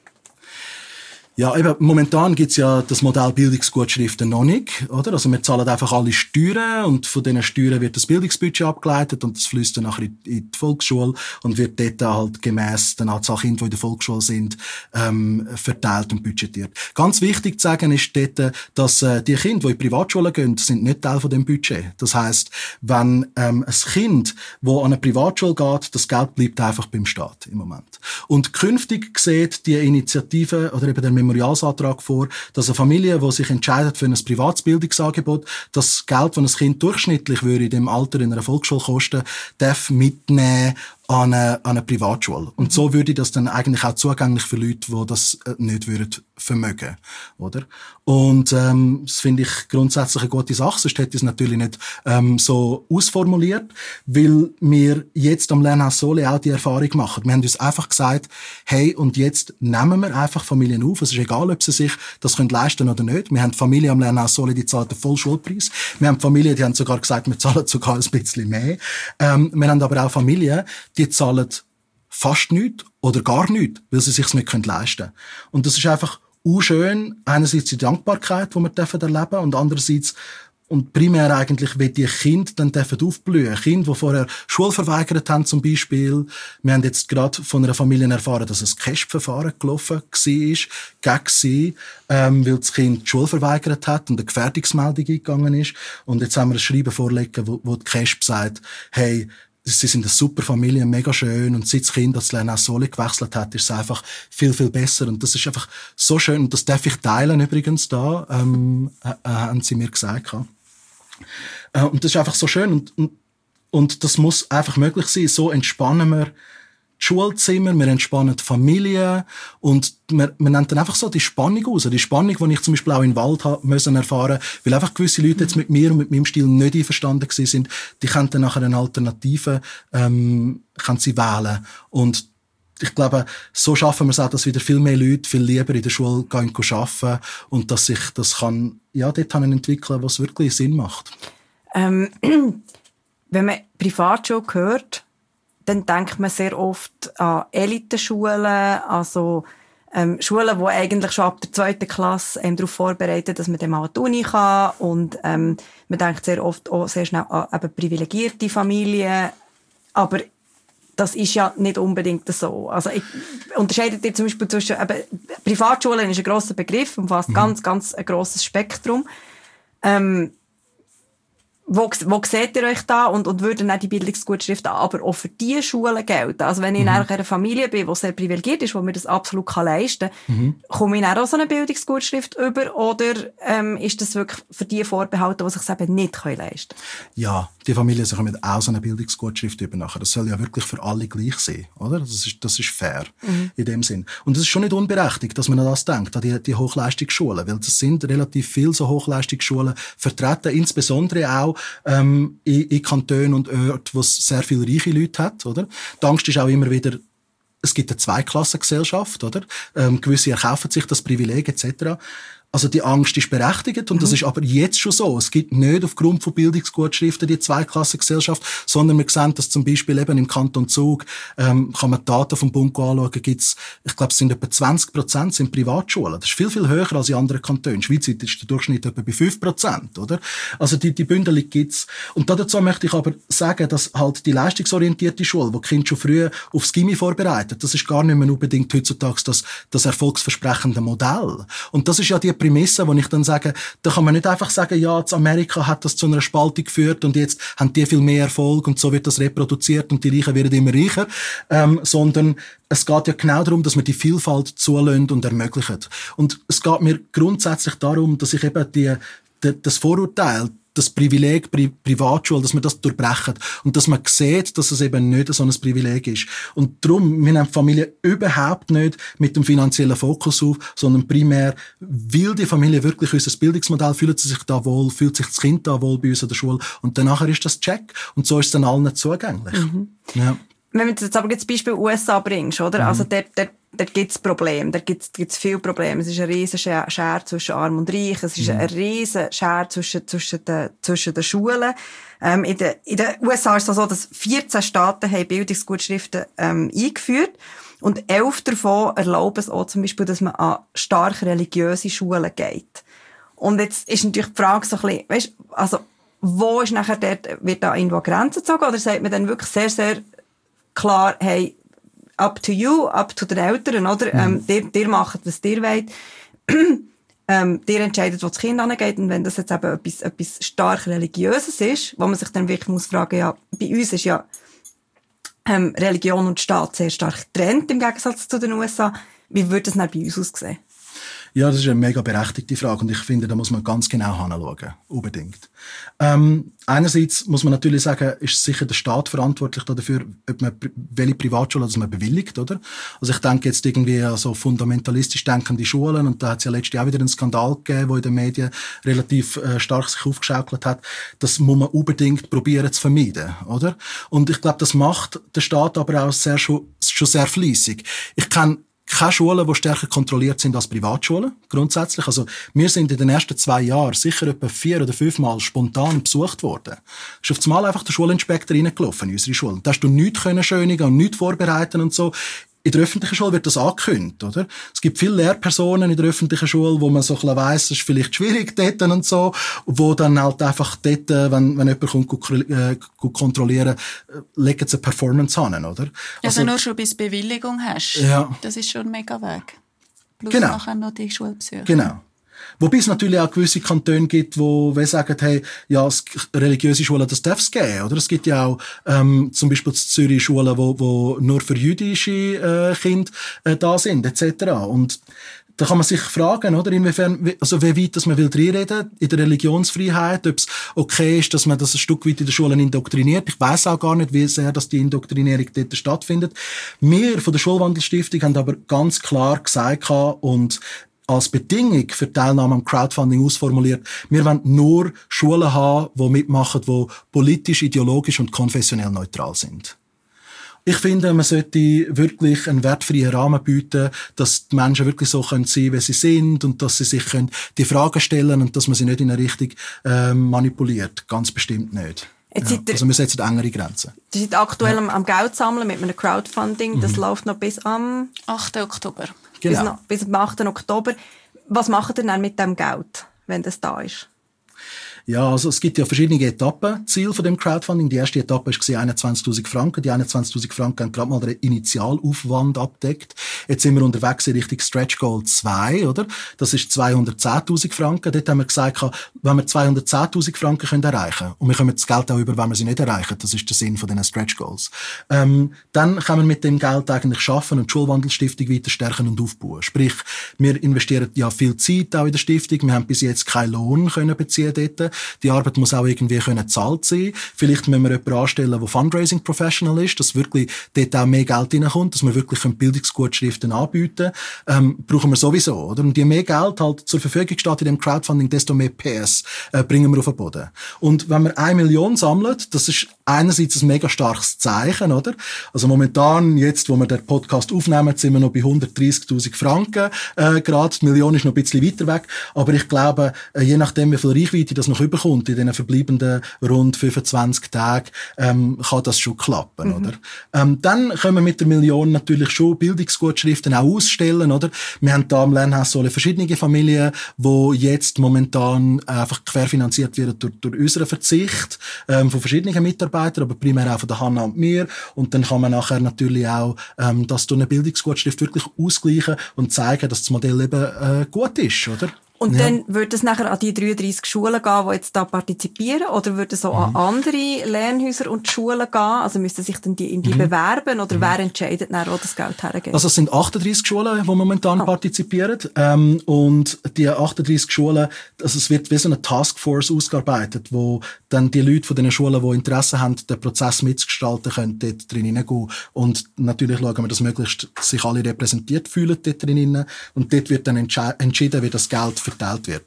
Ja, eben, momentan gibt's ja das Modell Bildungsgutschriften noch nicht, oder? Also wir zahlen einfach alle Steuern und von diesen Steuern wird das Bildungsbudget abgeleitet und das fließt dann nachher in die Volksschule und wird dort halt gemäss der Anzahl Kinder, die in der Volksschule sind, ähm, verteilt und budgetiert. Ganz wichtig zu sagen ist dort, dass äh, die Kinder, die in Privatschulen gehen, sind nicht Teil von dem Budget. Das heisst, wenn ähm, ein Kind, das an eine Privatschule geht, das Geld bleibt einfach beim Staat im Moment. Und künftig sieht die Initiative oder eben der Memorialsantrag vor, dass eine Familie, die sich entscheidet für ein privates Bildungsangebot, das Geld, das ein Kind durchschnittlich würde in dem Alter in einer Volksschule kosten, darf mitnehmen an eine, an eine Privatschule. Und so würde das dann eigentlich auch zugänglich für Leute, die das nicht würden vermögen, oder? Und ähm, das finde ich grundsätzlich eine gute Sache, sonst hätte ich es natürlich nicht ähm, so ausformuliert, weil wir jetzt am Lernhaus Soli auch die Erfahrung machen. Wir haben uns einfach gesagt, hey, und jetzt nehmen wir einfach Familien auf. Es ist egal, ob sie sich das können leisten oder nicht. Wir haben Familien am Lernhaus Soli, die zahlen den Vollschulpreis. Wir haben Familien, die haben sogar gesagt, wir zahlen sogar ein bisschen mehr. Ähm, wir haben aber auch Familien, die zahlen fast nichts oder gar nichts, weil sie sich nicht leisten können. Und das ist einfach unschön, einerseits die Dankbarkeit, die wir erleben dürfen, und andererseits und primär eigentlich, wie die Kinder dann dürfen aufblühen. Kinder, die vorher Schule verweigert haben, zum Beispiel. Wir haben jetzt gerade von einer Familie erfahren, dass ein C E S P-Verfahren gelaufen war, gegen sie, ähm, weil das Kind die Schule verweigert hat und eine Gefährdungsmeldung eingegangen ist. Und jetzt haben wir ein Schreiben vorliegen, wo, wo die C E S P sagt, hey, sie sind eine super Familie, mega schön, und seit das Kind das Lernhaus Soli gewechselt hat, ist es einfach viel, viel besser, und das ist einfach so schön, und das darf ich teilen übrigens da, ähm, äh, haben sie mir gesagt. Äh, und das ist einfach so schön und, und, und das muss einfach möglich sein. So entspannen wir die Schulzimmer, wir entspannen die Familie und wir, wir nennen dann einfach so die Spannung raus. Die Spannung, die ich zum Beispiel auch in den Wald habe müssen erfahren, weil einfach gewisse Leute jetzt mit mir und mit meinem Stil nicht einverstanden gewesen sind, die können dann nachher eine Alternative ähm, können sie wählen. Und ich glaube, so schaffen wir es auch, dass wieder viel mehr Leute viel lieber in der Schule gehen arbeiten und dass sich das kann, ja, dort entwickeln, was wirklich Sinn macht. Ähm, wenn man Privatschule hört, dann denkt man sehr oft an Elitenschulen, also ähm, Schulen, die eigentlich schon ab der zweiten Klasse ähm, darauf vorbereiten, dass man dann mal an die Uni kann. Und ähm, man denkt sehr oft auch sehr schnell an eben privilegierte Familien. Aber das ist ja nicht unbedingt so. Also ich unterscheide dir zum Beispiel zwischen eben, Privatschulen ist ein grosser Begriff, umfasst mhm. ganz, ganz ein grosses Spektrum. Ähm, Wo, wo seht ihr euch da und, und würden auch die Bildungsgutschrift aber auch für diese Schulen gelten? Also wenn ich mhm. in einer Familie bin, die sehr privilegiert ist, wo mir das absolut kann leisten kann, mhm. komme ich auch so eine Bildungsgutschrift über oder ähm, ist das wirklich für die vorbehalten, die sich eben nicht leisten können? Ja, die Familien bekommen auch so eine Bildungsgutschrift über nachher. Das soll ja wirklich für alle gleich sein, oder? Das ist, das ist fair mhm. in dem Sinn. Und es ist schon nicht unberechtigt, dass man an das denkt, an die, die Hochleistungsschulen, weil es sind relativ viele so Hochleistungsschulen vertreten, insbesondere auch ähm, in, in Kantonen und Orten, wo es sehr viele reiche Leute hat, oder? Die Angst ist auch immer wieder, es gibt eine Zweiklassengesellschaft, oder? Ähm, gewisse erkaufen sich das Privileg et cetera. Also die Angst ist berechtigt und mhm. das ist aber jetzt schon so. Es gibt nicht aufgrund von Bildungsgutschriften die Zweiklassengesellschaft, sondern wir sehen, dass zum Beispiel eben im Kanton Zug, ähm, kann man die Daten vom Bund anschauen, gibt's, ich glaube, es sind etwa zwanzig Prozent sind Privatschulen. Das ist viel, viel höher als in anderen Kantonen. Schweizweit ist der Durchschnitt etwa bei fünf Prozent, oder? Also die, die Bündelung gibt's. Und dazu möchte ich aber sagen, dass halt die leistungsorientierte Schule, wo die Kinder schon früh aufs Gymi vorbereitet, das ist gar nicht mehr unbedingt heutzutage das, das erfolgsversprechende Modell. Und das ist ja die Prämisse, wo ich dann sage, da kann man nicht einfach sagen, ja, in Amerika hat das zu einer Spaltung geführt und jetzt haben die viel mehr Erfolg und so wird das reproduziert und die Reichen werden immer reicher, ähm, sondern es geht ja genau darum, dass man die Vielfalt zulässt und ermöglicht. Und es geht mir grundsätzlich darum, dass ich eben die, die, das Vorurteil, das Privileg Pri- Privatschule, dass man das durchbrechen und dass man sieht, dass es eben nicht so ein Privileg ist. Und darum, wir nehmen die Familie überhaupt nicht mit dem finanziellen Fokus auf, sondern primär, weil die Familie wirklich unser Bildungsmodell, fühlt sie sich da wohl, fühlt sich das Kind da wohl bei uns an der Schule und danach ist das Check und so ist es dann allen zugänglich. Mhm. Ja. Wenn du jetzt aber das Beispiel U S A bringst, oder? Mhm. Also dort, dort, dort gibt es Probleme, dort gibt es viele Probleme. Es ist ein riesen Schere zwischen Arm und Reich, es ist mhm. ein riesen Schere zwischen, zwischen, den, zwischen den Schulen. Ähm, in, den, in den U S A ist es so, dass vierzehn Staaten haben Bildungsgutschriften ähm, eingeführt und elf davon erlauben es auch zum Beispiel, dass man an stark religiöse Schulen geht. Und jetzt ist natürlich die Frage so ein bisschen, weißt, also wo ist nachher dort, wird da irgendwo Grenzen gezogen oder sagt man dann wirklich sehr, sehr klar, hey, up to you, up to den Eltern, oder? Mhm. Ähm, dir, dir macht, was dir wollt. ähm, dir entscheidet, wo das Kind angeht. Und wenn das jetzt eben etwas, etwas stark Religiöses ist, wo man sich dann wirklich muss fragen, ja, bei uns ist ja ähm, Religion und Staat sehr stark getrennt, im Gegensatz zu den U S A. Wie würde das dann bei uns aussehen? Ja, das ist eine mega berechtigte Frage und ich finde, da muss man ganz genau hinschauen. Unbedingt. Ähm, einerseits muss man natürlich sagen, ist sicher der Staat verantwortlich dafür, ob man welche Privatschule dass man bewilligt, oder? Also ich denke jetzt irgendwie an so fundamentalistisch denkende Schulen und da hat es ja letztens auch wieder einen Skandal gegeben, der in den Medien relativ äh, stark sich aufgeschaukelt hat. Das muss man unbedingt probieren zu vermeiden, oder? Und ich glaube, das macht der Staat aber auch sehr, schon, schon sehr fleissig. Ich kenne keine Schulen, die stärker kontrolliert sind als Privatschulen, grundsätzlich. Also, wir sind in den ersten zwei Jahren sicher etwa vier oder fünfmal spontan besucht worden. Ist auf das Mal einfach der Schulinspektor reingelaufen in unsere Schule. Da hast du nichts können schönigen und nichts vorbereiten und so. In der öffentlichen Schule wird das angekündigt, oder? Es gibt viele Lehrpersonen in der öffentlichen Schule, wo man so ein bisschen weiss, es ist vielleicht schwierig dort und so, wo dann halt einfach dort, wenn, wenn jemand kommt, gut, äh, gut kontrollieren, legen sie eine Performance an, oder? Also, also nur schon bis Bewilligung hast. Ja. Das ist schon ein mega Weg. Plus genau. nachher noch die Schulbesuche. Genau. Wobei es natürlich auch gewisse Kantone gibt, wo wir sagen, hey, ja, religiöse Schulen, das darf es geben, oder? Es gibt ja auch ähm, zum Beispiel in Zürich Schulen, wo, wo nur für jüdische äh, Kinder äh, da sind, et cetera. Und da kann man sich fragen, oder, inwiefern, also wie weit, dass man will reinreden in der Religionsfreiheit, ob es okay ist, dass man das ein Stück weit in den Schulen indoktriniert. Ich weiss auch gar nicht, wie sehr, dass die Indoktrinierung dort stattfindet. Wir von der Schulwandelstiftung haben aber ganz klar gesagt und als Bedingung für die Teilnahme am Crowdfunding ausformuliert, wir wollen nur Schulen haben, die mitmachen, die politisch, ideologisch und konfessionell neutral sind. Ich finde, man sollte wirklich einen wertfreien Rahmen bieten, dass die Menschen wirklich so sein können, wie sie sind und dass sie sich können die Fragen stellen und dass man sie nicht in eine Richtung äh, manipuliert. Ganz bestimmt nicht. Jetzt ja. Also wir setzen engere Grenzen. Sie sind aktuell ja. am Geld sammeln mit einem Crowdfunding. Das mhm. läuft noch bis am achten Oktober. Genau. Bis, noch, bis am achten Oktober. Was macht ihr dann mit dem Geld, wenn das da ist? Ja, also es gibt ja verschiedene Etappenziele von dem Crowdfunding. Die erste Etappe war einundzwanzigtausend Franken. Die einundzwanzigtausend Franken haben gerade mal den Initialaufwand abdeckt. Jetzt sind wir unterwegs in Richtung Stretch Goal zwei, oder? Das ist zweihundertzehntausend Franken. Dort haben wir gesagt, wenn wir zweihundertzehntausend Franken können erreichen und wir kommen das Geld auch über, wenn wir sie nicht erreichen, das ist der Sinn von diesen Stretch Goals, ähm, dann können wir mit dem Geld eigentlich schaffen und die Schulwandelstiftung weiter stärken und aufbauen. Sprich, wir investieren ja viel Zeit auch in der Stiftung. Wir haben bis jetzt keinen Lohn können beziehen dort. Die Arbeit muss auch irgendwie können bezahlt sein. Vielleicht müssen wir jemanden anstellen, der Fundraising Professional ist, dass wirklich dort auch mehr Geld reinkommt, dass wir wirklich Bildungsgutschriften anbieten ähm, brauchen wir sowieso, oder? Und je mehr Geld halt zur Verfügung steht in dem Crowdfunding, desto mehr P S äh, bringen wir auf den Boden. Und wenn wir eine Million sammeln, das ist einerseits ein mega starkes Zeichen, oder? Also momentan, jetzt, wo wir den Podcast aufnehmen, sind wir noch bei hundertdreißigtausend Franken äh, gerade. Die Million ist noch ein bisschen weiter weg. Aber ich glaube, äh, je nachdem, wie viel Reichweite das noch überkommt in den verbleibenden rund fünfundzwanzig Tagen, ähm, kann das schon klappen, mhm. oder? Ähm, dann können wir mit der Million natürlich schon Bildungsgutschriften auch ausstellen, oder? Wir haben da am Lernhaus verschiedene Familien, die jetzt momentan einfach querfinanziert werden durch, durch unseren Verzicht ähm, von verschiedenen Mitarbeitern, aber primär auch von der Hanna und mir. Und dann kann man nachher natürlich auch ähm, das durch eine Bildungsgutschrift wirklich ausgleichen und zeigen, dass das Modell eben äh, gut ist, oder? Und ja. dann würde es nachher an die dreiunddreissig Schulen gehen, die jetzt da partizipieren, oder würde es auch mhm. an andere Lernhäuser und Schulen gehen? Also müssten sich dann die in die mhm. bewerben, oder mhm. wer entscheidet dann, wo das Geld hergeht? Also es sind achtunddreissig Schulen, die momentan oh. partizipieren. Ähm, und die achtunddreissig Schulen, also es wird wie so eine Taskforce ausgearbeitet, wo dann die Leute von den Schulen, die Interesse haben, den Prozess mitzugestalten, können dort drin hineingehen. Und natürlich schauen wir, dass möglichst sich alle repräsentiert fühlen dort drin. Und dort wird dann entsche- entschieden, wie das Geld verteilt wird.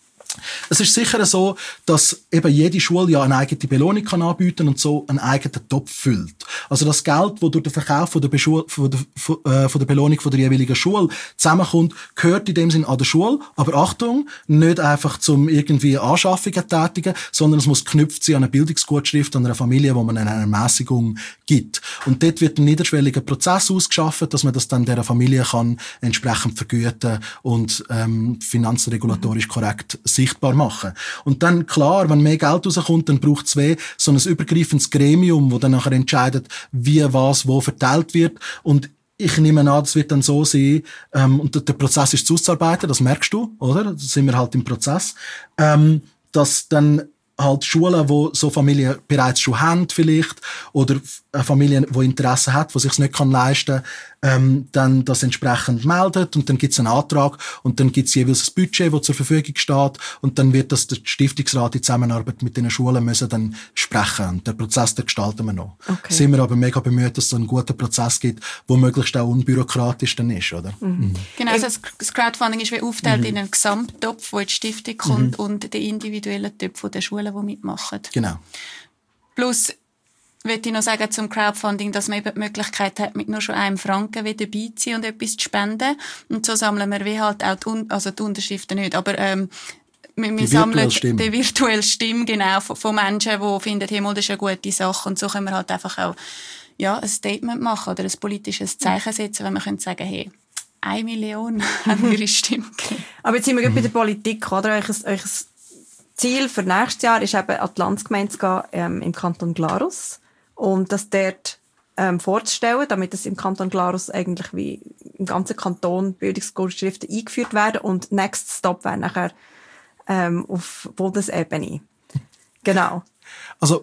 Es ist sicher so, dass eben jede Schule ja eine eigene Belohnung kann anbieten und so einen eigenen Topf füllt. Also das Geld, das durch den Verkauf von der, Beschul- von der, von, äh, von der Belohnung von der jeweiligen Schule zusammenkommt, gehört in dem Sinn an der Schule. Aber Achtung, nicht einfach zum irgendwie Anschaffungen tätigen, sondern es muss geknüpft sein an eine Bildungsgutschrift an einer Familie, wo man eine Ermässigung gibt. Und dort wird ein niederschwelliger Prozess ausgeschafft, dass man das dann dieser Familie kann entsprechend vergüten und ähm, finanzregulatorisch korrekt sichtbar machen. Und dann, klar, wenn mehr Geld rauskommt, dann braucht es weh so ein übergreifendes Gremium, das dann nachher entscheidet, wie was wo verteilt wird. Und ich nehme an, das wird dann so sein, ähm, und der Prozess ist auszuarbeiten, das merkst du, oder? Da sind wir halt im Prozess, ähm, dass dann halt Schulen, wo so Familien bereits schon haben vielleicht, oder eine Familie, die Interesse hat, die sich es nicht leisten kann, ähm, dann das entsprechend meldet und dann gibt es einen Antrag und dann gibt es jeweils ein Budget, das zur Verfügung steht und dann wird das der Stiftungsrat in Zusammenarbeit mit den Schulen müssen dann sprechen. Und den Prozess, den gestalten wir noch. Okay. Sind wir aber mega bemüht, dass es einen guten Prozess gibt, der möglichst auch unbürokratisch dann ist, oder? Mhm. Mhm. Genau, also das Crowdfunding ist wie aufgeteilt mhm. in einen Gesamttopf, der in die Stiftung kommt mhm. und den individuellen Töpf der Schulen, die mitmachen. Genau. Plus möchte ich noch sagen zum Crowdfunding, dass man eben die Möglichkeit hat, mit nur schon einem Franken wieder dabei zu sein und etwas zu spenden. Und so sammeln wir wie halt auch die, Un- also die Unterschriften nicht, aber ähm, wir, wir sammeln die virtuelle Stimme genau von, von Menschen, die finden, hey, das ist eine gute Sache. Und so können wir halt einfach auch ja, ein Statement machen oder ein politisches Zeichen setzen, wenn wir können sagen, hey, eine Million haben ihre Stimme gegeben. Aber jetzt sind wir mhm. bei der Politik, oder? Euch ein, euch ein Ziel für nächstes Jahr ist eben, an die Landsgemeinde zu gehen, ähm, im Kanton Glarus. Und das dort ähm, vorzustellen, damit es im Kanton Glarus eigentlich wie im ganzen Kanton Bildungsgutschriften eingeführt werden. Und Next Stop wäre nachher ähm, auf Bundesebene. Genau. Also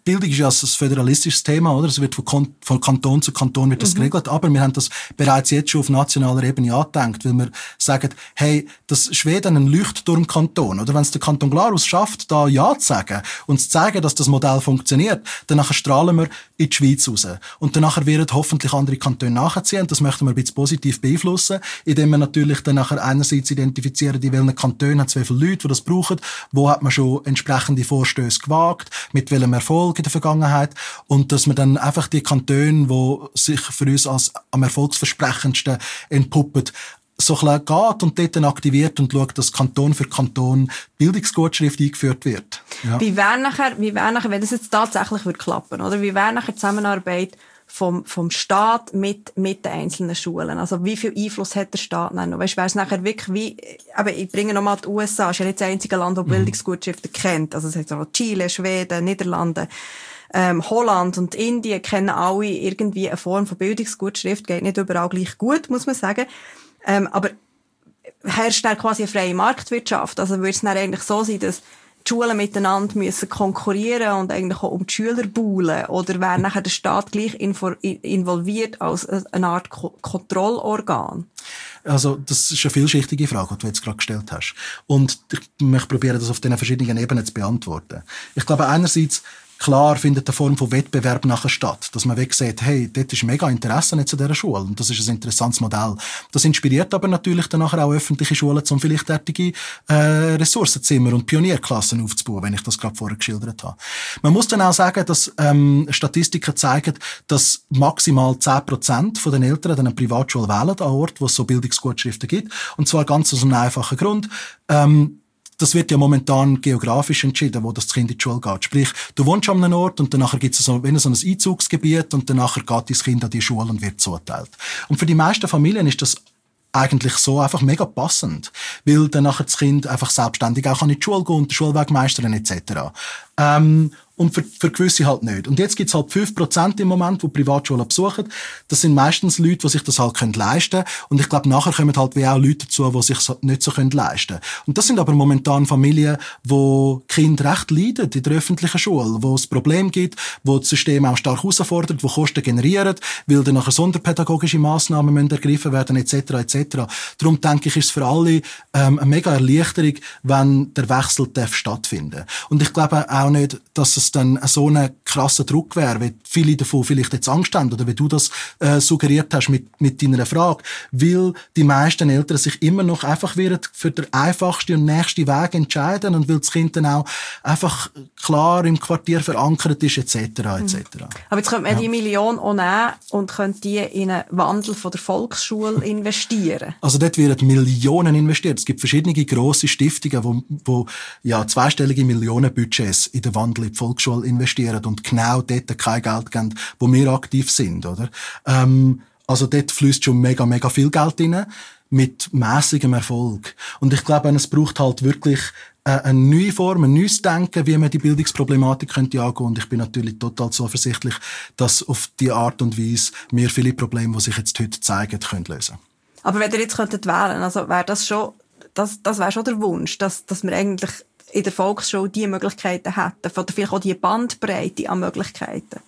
Bildung ist ja ein föderalistisches Thema, oder? Es wird von, Kon- von Kanton zu Kanton wird das mhm. geregelt, aber wir haben das bereits jetzt schon auf nationaler Ebene angedenkt, weil wir sagen, hey, das Schweden ein Leuchtturmkanton, oder? Wenn es der Kanton Glarus schafft, da Ja zu sagen und zu zeigen, dass das Modell funktioniert, dann nachher strahlen wir in die Schweiz raus. Und danach werden hoffentlich andere Kantone nachziehen. Und das möchten wir ein bisschen positiv beeinflussen, indem wir natürlich dann nachher einerseits identifizieren, in welchen Kantonen hat es wie viele Leute, die das brauchen, wo hat man schon entsprechende Vorstöße gewagt, mit welchem Erfolg in der Vergangenheit. Und dass man dann einfach die Kantone, die sich für uns als am erfolgsversprechendsten entpuppen, so ein bisschen geht und dort dann aktiviert und schaut, dass Kanton für Kanton Bildungsgutschrift eingeführt wird. Ja. Wie wäre nachher, wie wäre nachher, wenn das jetzt tatsächlich würde klappen, oder? Wie wäre nachher die Zusammenarbeit vom, vom Staat mit, mit den einzelnen Schulen? Also, wie viel Einfluss hat der Staat noch? Weißt du, wäre es nachher wirklich wie, aber ich bringe nochmal die U S A, ist ja nicht das einzige Land, das Bildungsgutschriften kennt. Also, es hat auch Chile, Schweden, Niederlande, ähm, Holland und Indien kennen alle irgendwie eine Form von Bildungsgutschrift. Geht nicht überall gleich gut, muss man sagen. Ähm, aber herrscht da quasi eine freie Marktwirtschaft? Also würde es dann eigentlich so sein, dass die Schulen miteinander müssen konkurrieren und eigentlich auch um die Schüler buhlen? Oder wäre nachher der Staat gleich info- involviert als eine Art Ko- Kontrollorgan? Also, das ist eine vielschichtige Frage, die du jetzt gerade gestellt hast. Und ich möchte probieren, das auf den verschiedenen Ebenen zu beantworten. Ich glaube, einerseits, klar findet eine Form von Wettbewerb nachher statt. Dass man weg sieht, hey, dort ist mega Interesse nicht zu dieser Schule. Und das ist ein interessantes Modell. Das inspiriert aber natürlich dann nachher auch öffentliche Schulen, um vielleicht derartige äh, Ressourcenzimmer und Pionierklassen aufzubauen, wenn ich das gerade vorher geschildert habe. Man muss dann auch sagen, dass ähm, Statistiken zeigen, dass maximal zehn Prozent von den Eltern dann eine Privatschule wählen, an Ort, wo es so Bildungsgutschriften gibt. Und zwar ganz aus einem einfachen Grund. Ähm, Das wird ja momentan geografisch entschieden, wo das Kind in die Schule geht. Sprich, du wohnst an einem Ort und danach gibt es so, wenn so ein Einzugsgebiet und danach geht dein Kind an die Schule und wird zugeteilt. Und für die meisten Familien ist das eigentlich so einfach mega passend, weil dann nachher das Kind einfach selbstständig auch in die Schule gehen und den Schulweg meistern et cetera. Ähm, und für, für gewisse halt nicht. Und jetzt gibt's halt fünf Prozent im Moment, die Privatschulen besuchen. Das sind meistens Leute, die sich das halt können leisten können. Und ich glaube, nachher kommen halt wie auch Leute dazu, die sich nicht so können leisten können. Und das sind aber momentan Familien, wo Kinder recht leiden in der öffentlichen Schule, wo es Probleme gibt, wo das System auch stark herausfordert, wo Kosten generieren, weil dann nachher sonderpädagogische Massnahmen müssen ergriffen werden, et cetera et cetera. Darum denke ich, ist es für alle ähm, eine mega Erleichterung, wenn der Wechsel darf stattfinden. Und ich glaube auch nicht, dass es dann so ein krasser Druck wäre, wie viele davon vielleicht jetzt Angst haben oder wie du das äh, suggeriert hast mit, mit deiner Frage, weil die meisten Eltern sich immer noch einfach für den einfachsten und nächsten Weg entscheiden und weil das Kind dann auch einfach klar im Quartier verankert ist, et cetera et cetera. Mhm. Aber jetzt könnte man ja. die Million auch nehmen und könnte die in einen Wandel von der Volksschule investieren. Also dort werden Millionen investiert. Es gibt verschiedene grosse Stiftungen, wo, wo ja zweistellige Millionenbudgets in den Wandel in die Volksschule investieren und genau dort kein Geld geben, wo wir aktiv sind, oder? Ähm, also dort fließt schon mega, mega viel Geld rein, mit mäßigem Erfolg. Und ich glaube, es braucht halt wirklich äh, eine neue Form, ein neues Denken, wie man die Bildungsproblematik könnte angehen. Und ich bin natürlich total zuversichtlich, dass auf die Art und Weise wir viele Probleme, die sich jetzt heute zeigen, können lösen. Aber wenn ihr jetzt könntet wählen, also wäre das schon, das, das wäre schon der Wunsch, dass, dass wir eigentlich in der Volksschule die Möglichkeiten hätten, oder vielleicht auch die Bandbreite an Möglichkeiten.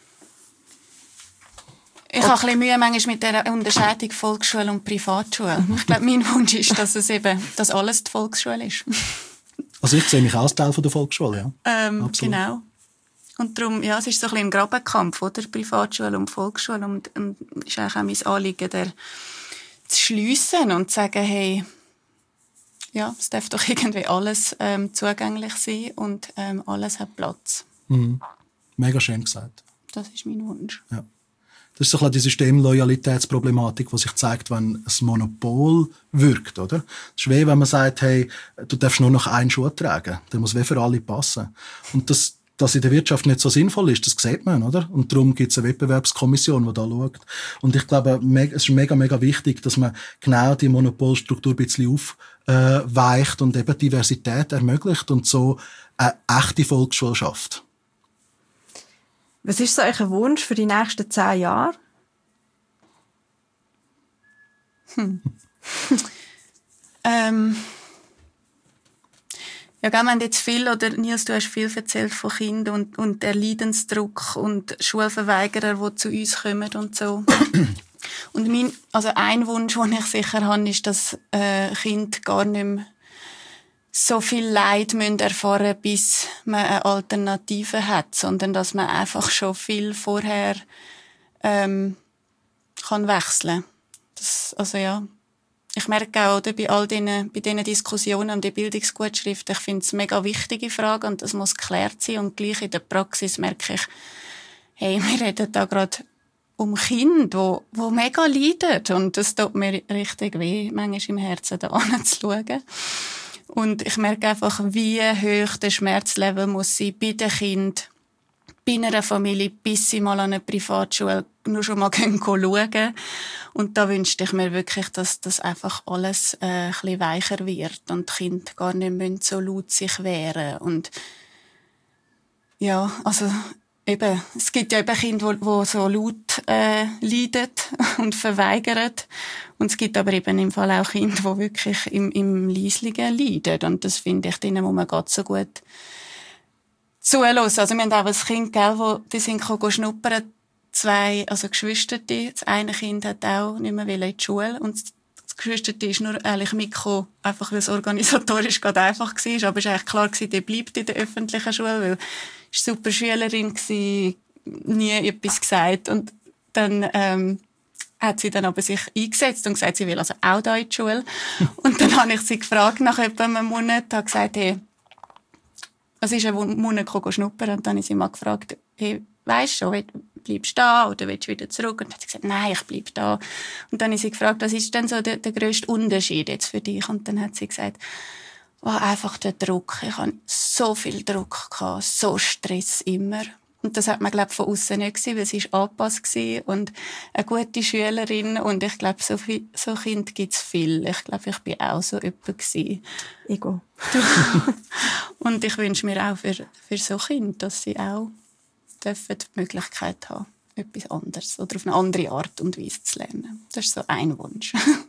Ich habe ein bisschen Mühe manchmal mit der Unterscheidung Volksschule und Privatschule. Mhm. Ich glaube, mein Wunsch ist, dass es eben, dass alles die Volksschule ist. Also ich sehe mich als Teil von der Volksschule, ja. Ähm, genau. Und darum, ja, es ist so ein bisschen ein Grabenkampf, oder? Privatschule und Volksschule. Und, und ist eigentlich auch mein Anliegen, der zu schliessen und zu sagen, hey, ja, es darf doch irgendwie alles ähm, zugänglich sein und ähm, alles hat Platz. Mhm. Mega schön gesagt. Das ist mein Wunsch. Ja. Das ist so ein bisschen die Systemloyalitätsproblematik, die sich zeigt, wenn ein Monopol wirkt, oder? Es ist weh, wenn man sagt, hey, du darfst nur noch einen Schuh tragen. Der muss wie für alle passen. Und das, dass in der Wirtschaft nicht so sinnvoll ist, das sieht man, oder? Und darum gibt es eine Wettbewerbskommission, die da schaut. Und ich glaube, es ist mega, mega wichtig, dass man genau die Monopolstruktur ein bisschen aufweicht und eben Diversität ermöglicht und so eine echte Volksschule schafft. Was ist so euer Wunsch für die nächsten zehn Jahre? Hm. ähm, Ja, wir haben jetzt viel, oder Nils, du hast viel erzählt von Kindern und, und der Leidensdruck und Schulverweigerer, die zu uns kommen und so. Und mein, also ein Wunsch, den ich sicher habe, ist, dass äh, Kinder gar nicht mehr so viel Leid müssen erfahren, bis man eine Alternative hat, sondern dass man einfach schon viel vorher ähm, kann wechseln. Das, also ja. Ich merke auch, oder, bei all diesen, bei diesen Diskussionen um die Bildungsgutschrift, ich finde es eine mega wichtige Frage und das muss geklärt sein. Und gleich in der Praxis merke ich, hey, wir reden da gerade um Kinder, die, die mega leiden. Und das tut mir richtig weh, manchmal im Herzen da anzuschauen. Und ich merke einfach, wie hoch der Schmerzlevel muss sein bei den Kindern, bei einer Familie, bis sie mal an eine Privatschule nur schon mal schauen können. Und da wünschte ich mir wirklich, dass das einfach alles äh, ein bisschen weicher wird und die Kinder gar nicht mehr so laut sich wehren. Und ja, also eben, es gibt ja eben Kinder, die, die so laut äh, leiden und verweigern. Und es gibt aber eben im Fall auch Kinder, die wirklich im, im Leislichen leiden. Und das finde ich, denen muss man gerade so gut zuhören. Also wir haben auch ein Kind, gell, wo die sind gekommen schnuppern, zwei, also Geschwister. Das eine Kind hat auch nicht mehr in die Schule und das Geschwister ist nur eigentlich mitgekommen, einfach weil es organisatorisch gerade einfach war. Aber es war eigentlich klar gewesen, die bleibt in der öffentlichen Schule, weil sie war super Schülerin gewesen, nie etwas gesagt. Und dann ähm, hat sie dann aber sich eingesetzt und gesagt, sie will also auch da in die Schule. Und dann habe ich sie gefragt nach etwa einem Monat, habe gesagt, hey, es ist ein Monat schnuppern und dann habe ich sie mal gefragt, hey, weisst du schon, bleibst du da oder willst du wieder zurück? Und dann hat sie gesagt, nein, ich bleib da. Und dann habe ich sie gefragt, was ist denn so der, der grösste Unterschied jetzt für dich? Und dann hat sie gesagt, oh, einfach der Druck. Ich hatte so viel Druck gehabt, so Stress immer. Und das hat man, glaube ich, von außen nicht gesehen, weil sie war angepasst und eine gute Schülerin. Und ich glaube, so, viel, so Kinder gibt es viel. Ich glaube, ich bin auch so jemand gewesen. Ego. Und ich wünsche mir auch für, für so Kinder, dass sie auch dürfen die Möglichkeit haben, etwas anderes oder auf eine andere Art und Weise zu lernen. Das ist so ein Wunsch.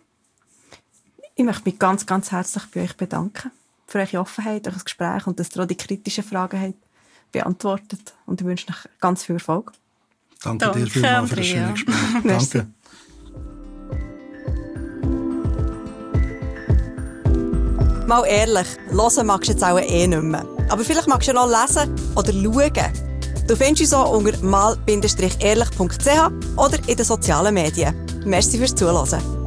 Ich möchte mich ganz, ganz herzlich bei euch bedanken für eure Offenheit, euer Gespräch und dass ihr auch die kritischen Fragen habt beantwortet. Und ich wünsche euch ganz viel Erfolg. Danke, Danke dir vielmals für das schöne Gespräch. Danke. Mal ehrlich, hören magst du jetzt auch eh nicht mehr. Aber vielleicht magst du ja noch lesen oder schauen. Du findest uns auch unter mal Bindestrich ehrlich Punkt c h oder in den sozialen Medien. Merci fürs Zuhören.